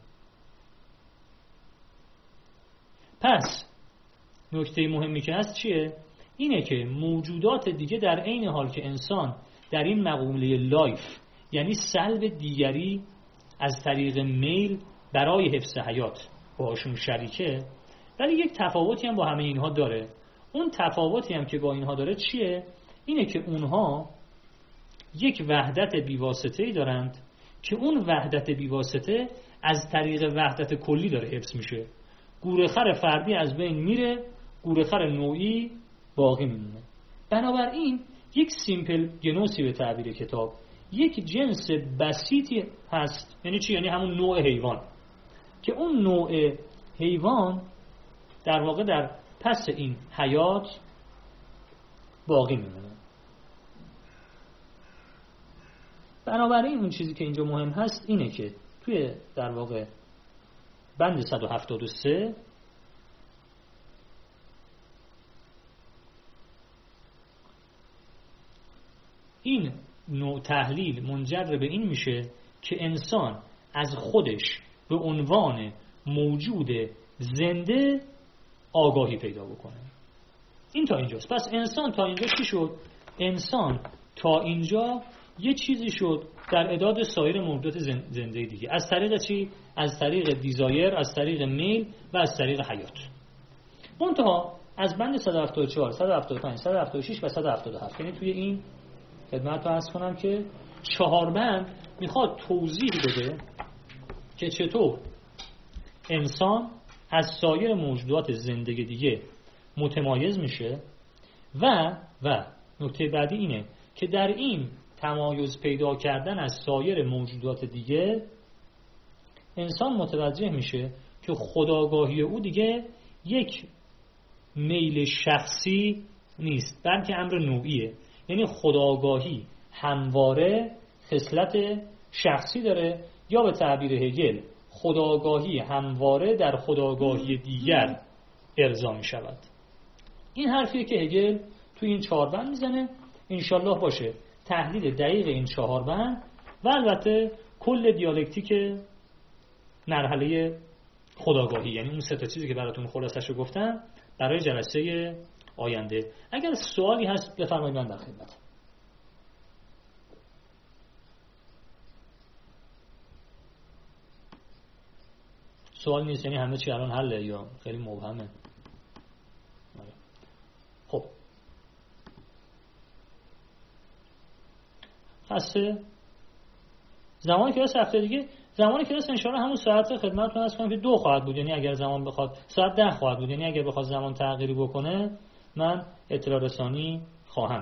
پس نکته مهمی که هست چیه؟ اینه که موجودات دیگه در عین حال که انسان در این مقوله لایف، یعنی سلب دیگری از طریق میل برای حفظ حیات باهاشون شریکه، ولی یک تفاوتی هم با همه اینها داره. اون تفاوتی هم که با اینها داره چیه؟ اینه که اونها یک وحدت بیواسطه‌ای دارند که اون وحدت بیواسطه از طریق وحدت کلی داره حفظ میشه. گورخر فردی از بین میره، گورخر نوعی باقی میمونه. بنابراین یک سیمپل گنوسی به تعبیر کتاب، یک جنس بسیطی هست. یعنی چی؟ یعنی همون نوع حیوان، که اون نوع حیوان در واقع در پس این حیات باقی میمونه. بنابراین اون چیزی که اینجا مهم هست اینه که توی در واقع بند صد و هفتاد و سه این نوع تحلیل منجر به این میشه که انسان از خودش به عنوان موجود زنده آگاهی پیدا بکنه. این تا اینجاست. پس انسان تا اینجا چی شد؟ انسان تا اینجا یه چیزی شد در اعداد سایر موجودات زنده دیگه. از طریق چی؟ از طریق دیزایر، از طریق میل و از طریق حیات. منتها از بند صد و هفتاد و چهار، صد و هفتاد و پنج، صد و هفتاد و شش و صد و هفتاد و هفت، یعنی توی این خدمت رو عرض کنم که چهار بند میخواد توضیح بده که چطور انسان از سایر موجودات زنده دیگه متمایز میشه و و نکته بعدی اینه که در این تمایز پیدا کردن از سایر موجودات دیگه انسان متوجه میشه که خودآگاهی او دیگه یک میل شخصی نیست بلکه امر نوعیه. یعنی خودآگاهی همواره خصلت شخصی داره، یا به تعبیر هگل خودآگاهی همواره در خودآگاهی دیگر ارضا می شود. این حرفیه که هگل توی این چهار بند میزنه. انشالله باشه تحلیل دقیق این چهار بند و البته کل دیالکتیک مرحله خودآگاهی، یعنی اون سه تا چیزی که براتون خلاصش رو گفتم، برای جلسه آینده. اگر سوالی هست بفرمایید، من در خدمتم. سوال نیست یعنی همه چی الان حله یا خیلی مبهمه؟ خب خسته زمانی کلاس هفته دیگه، زمانی کلاس انشاءالله همون ساعت خدمتتون هست کنم که دو خواهد بود، یعنی اگر زمان بخواد ساعت ده خواهد بود، یعنی اگر بخواد زمان تغییری بکنه من اطلاع رسانی خواهم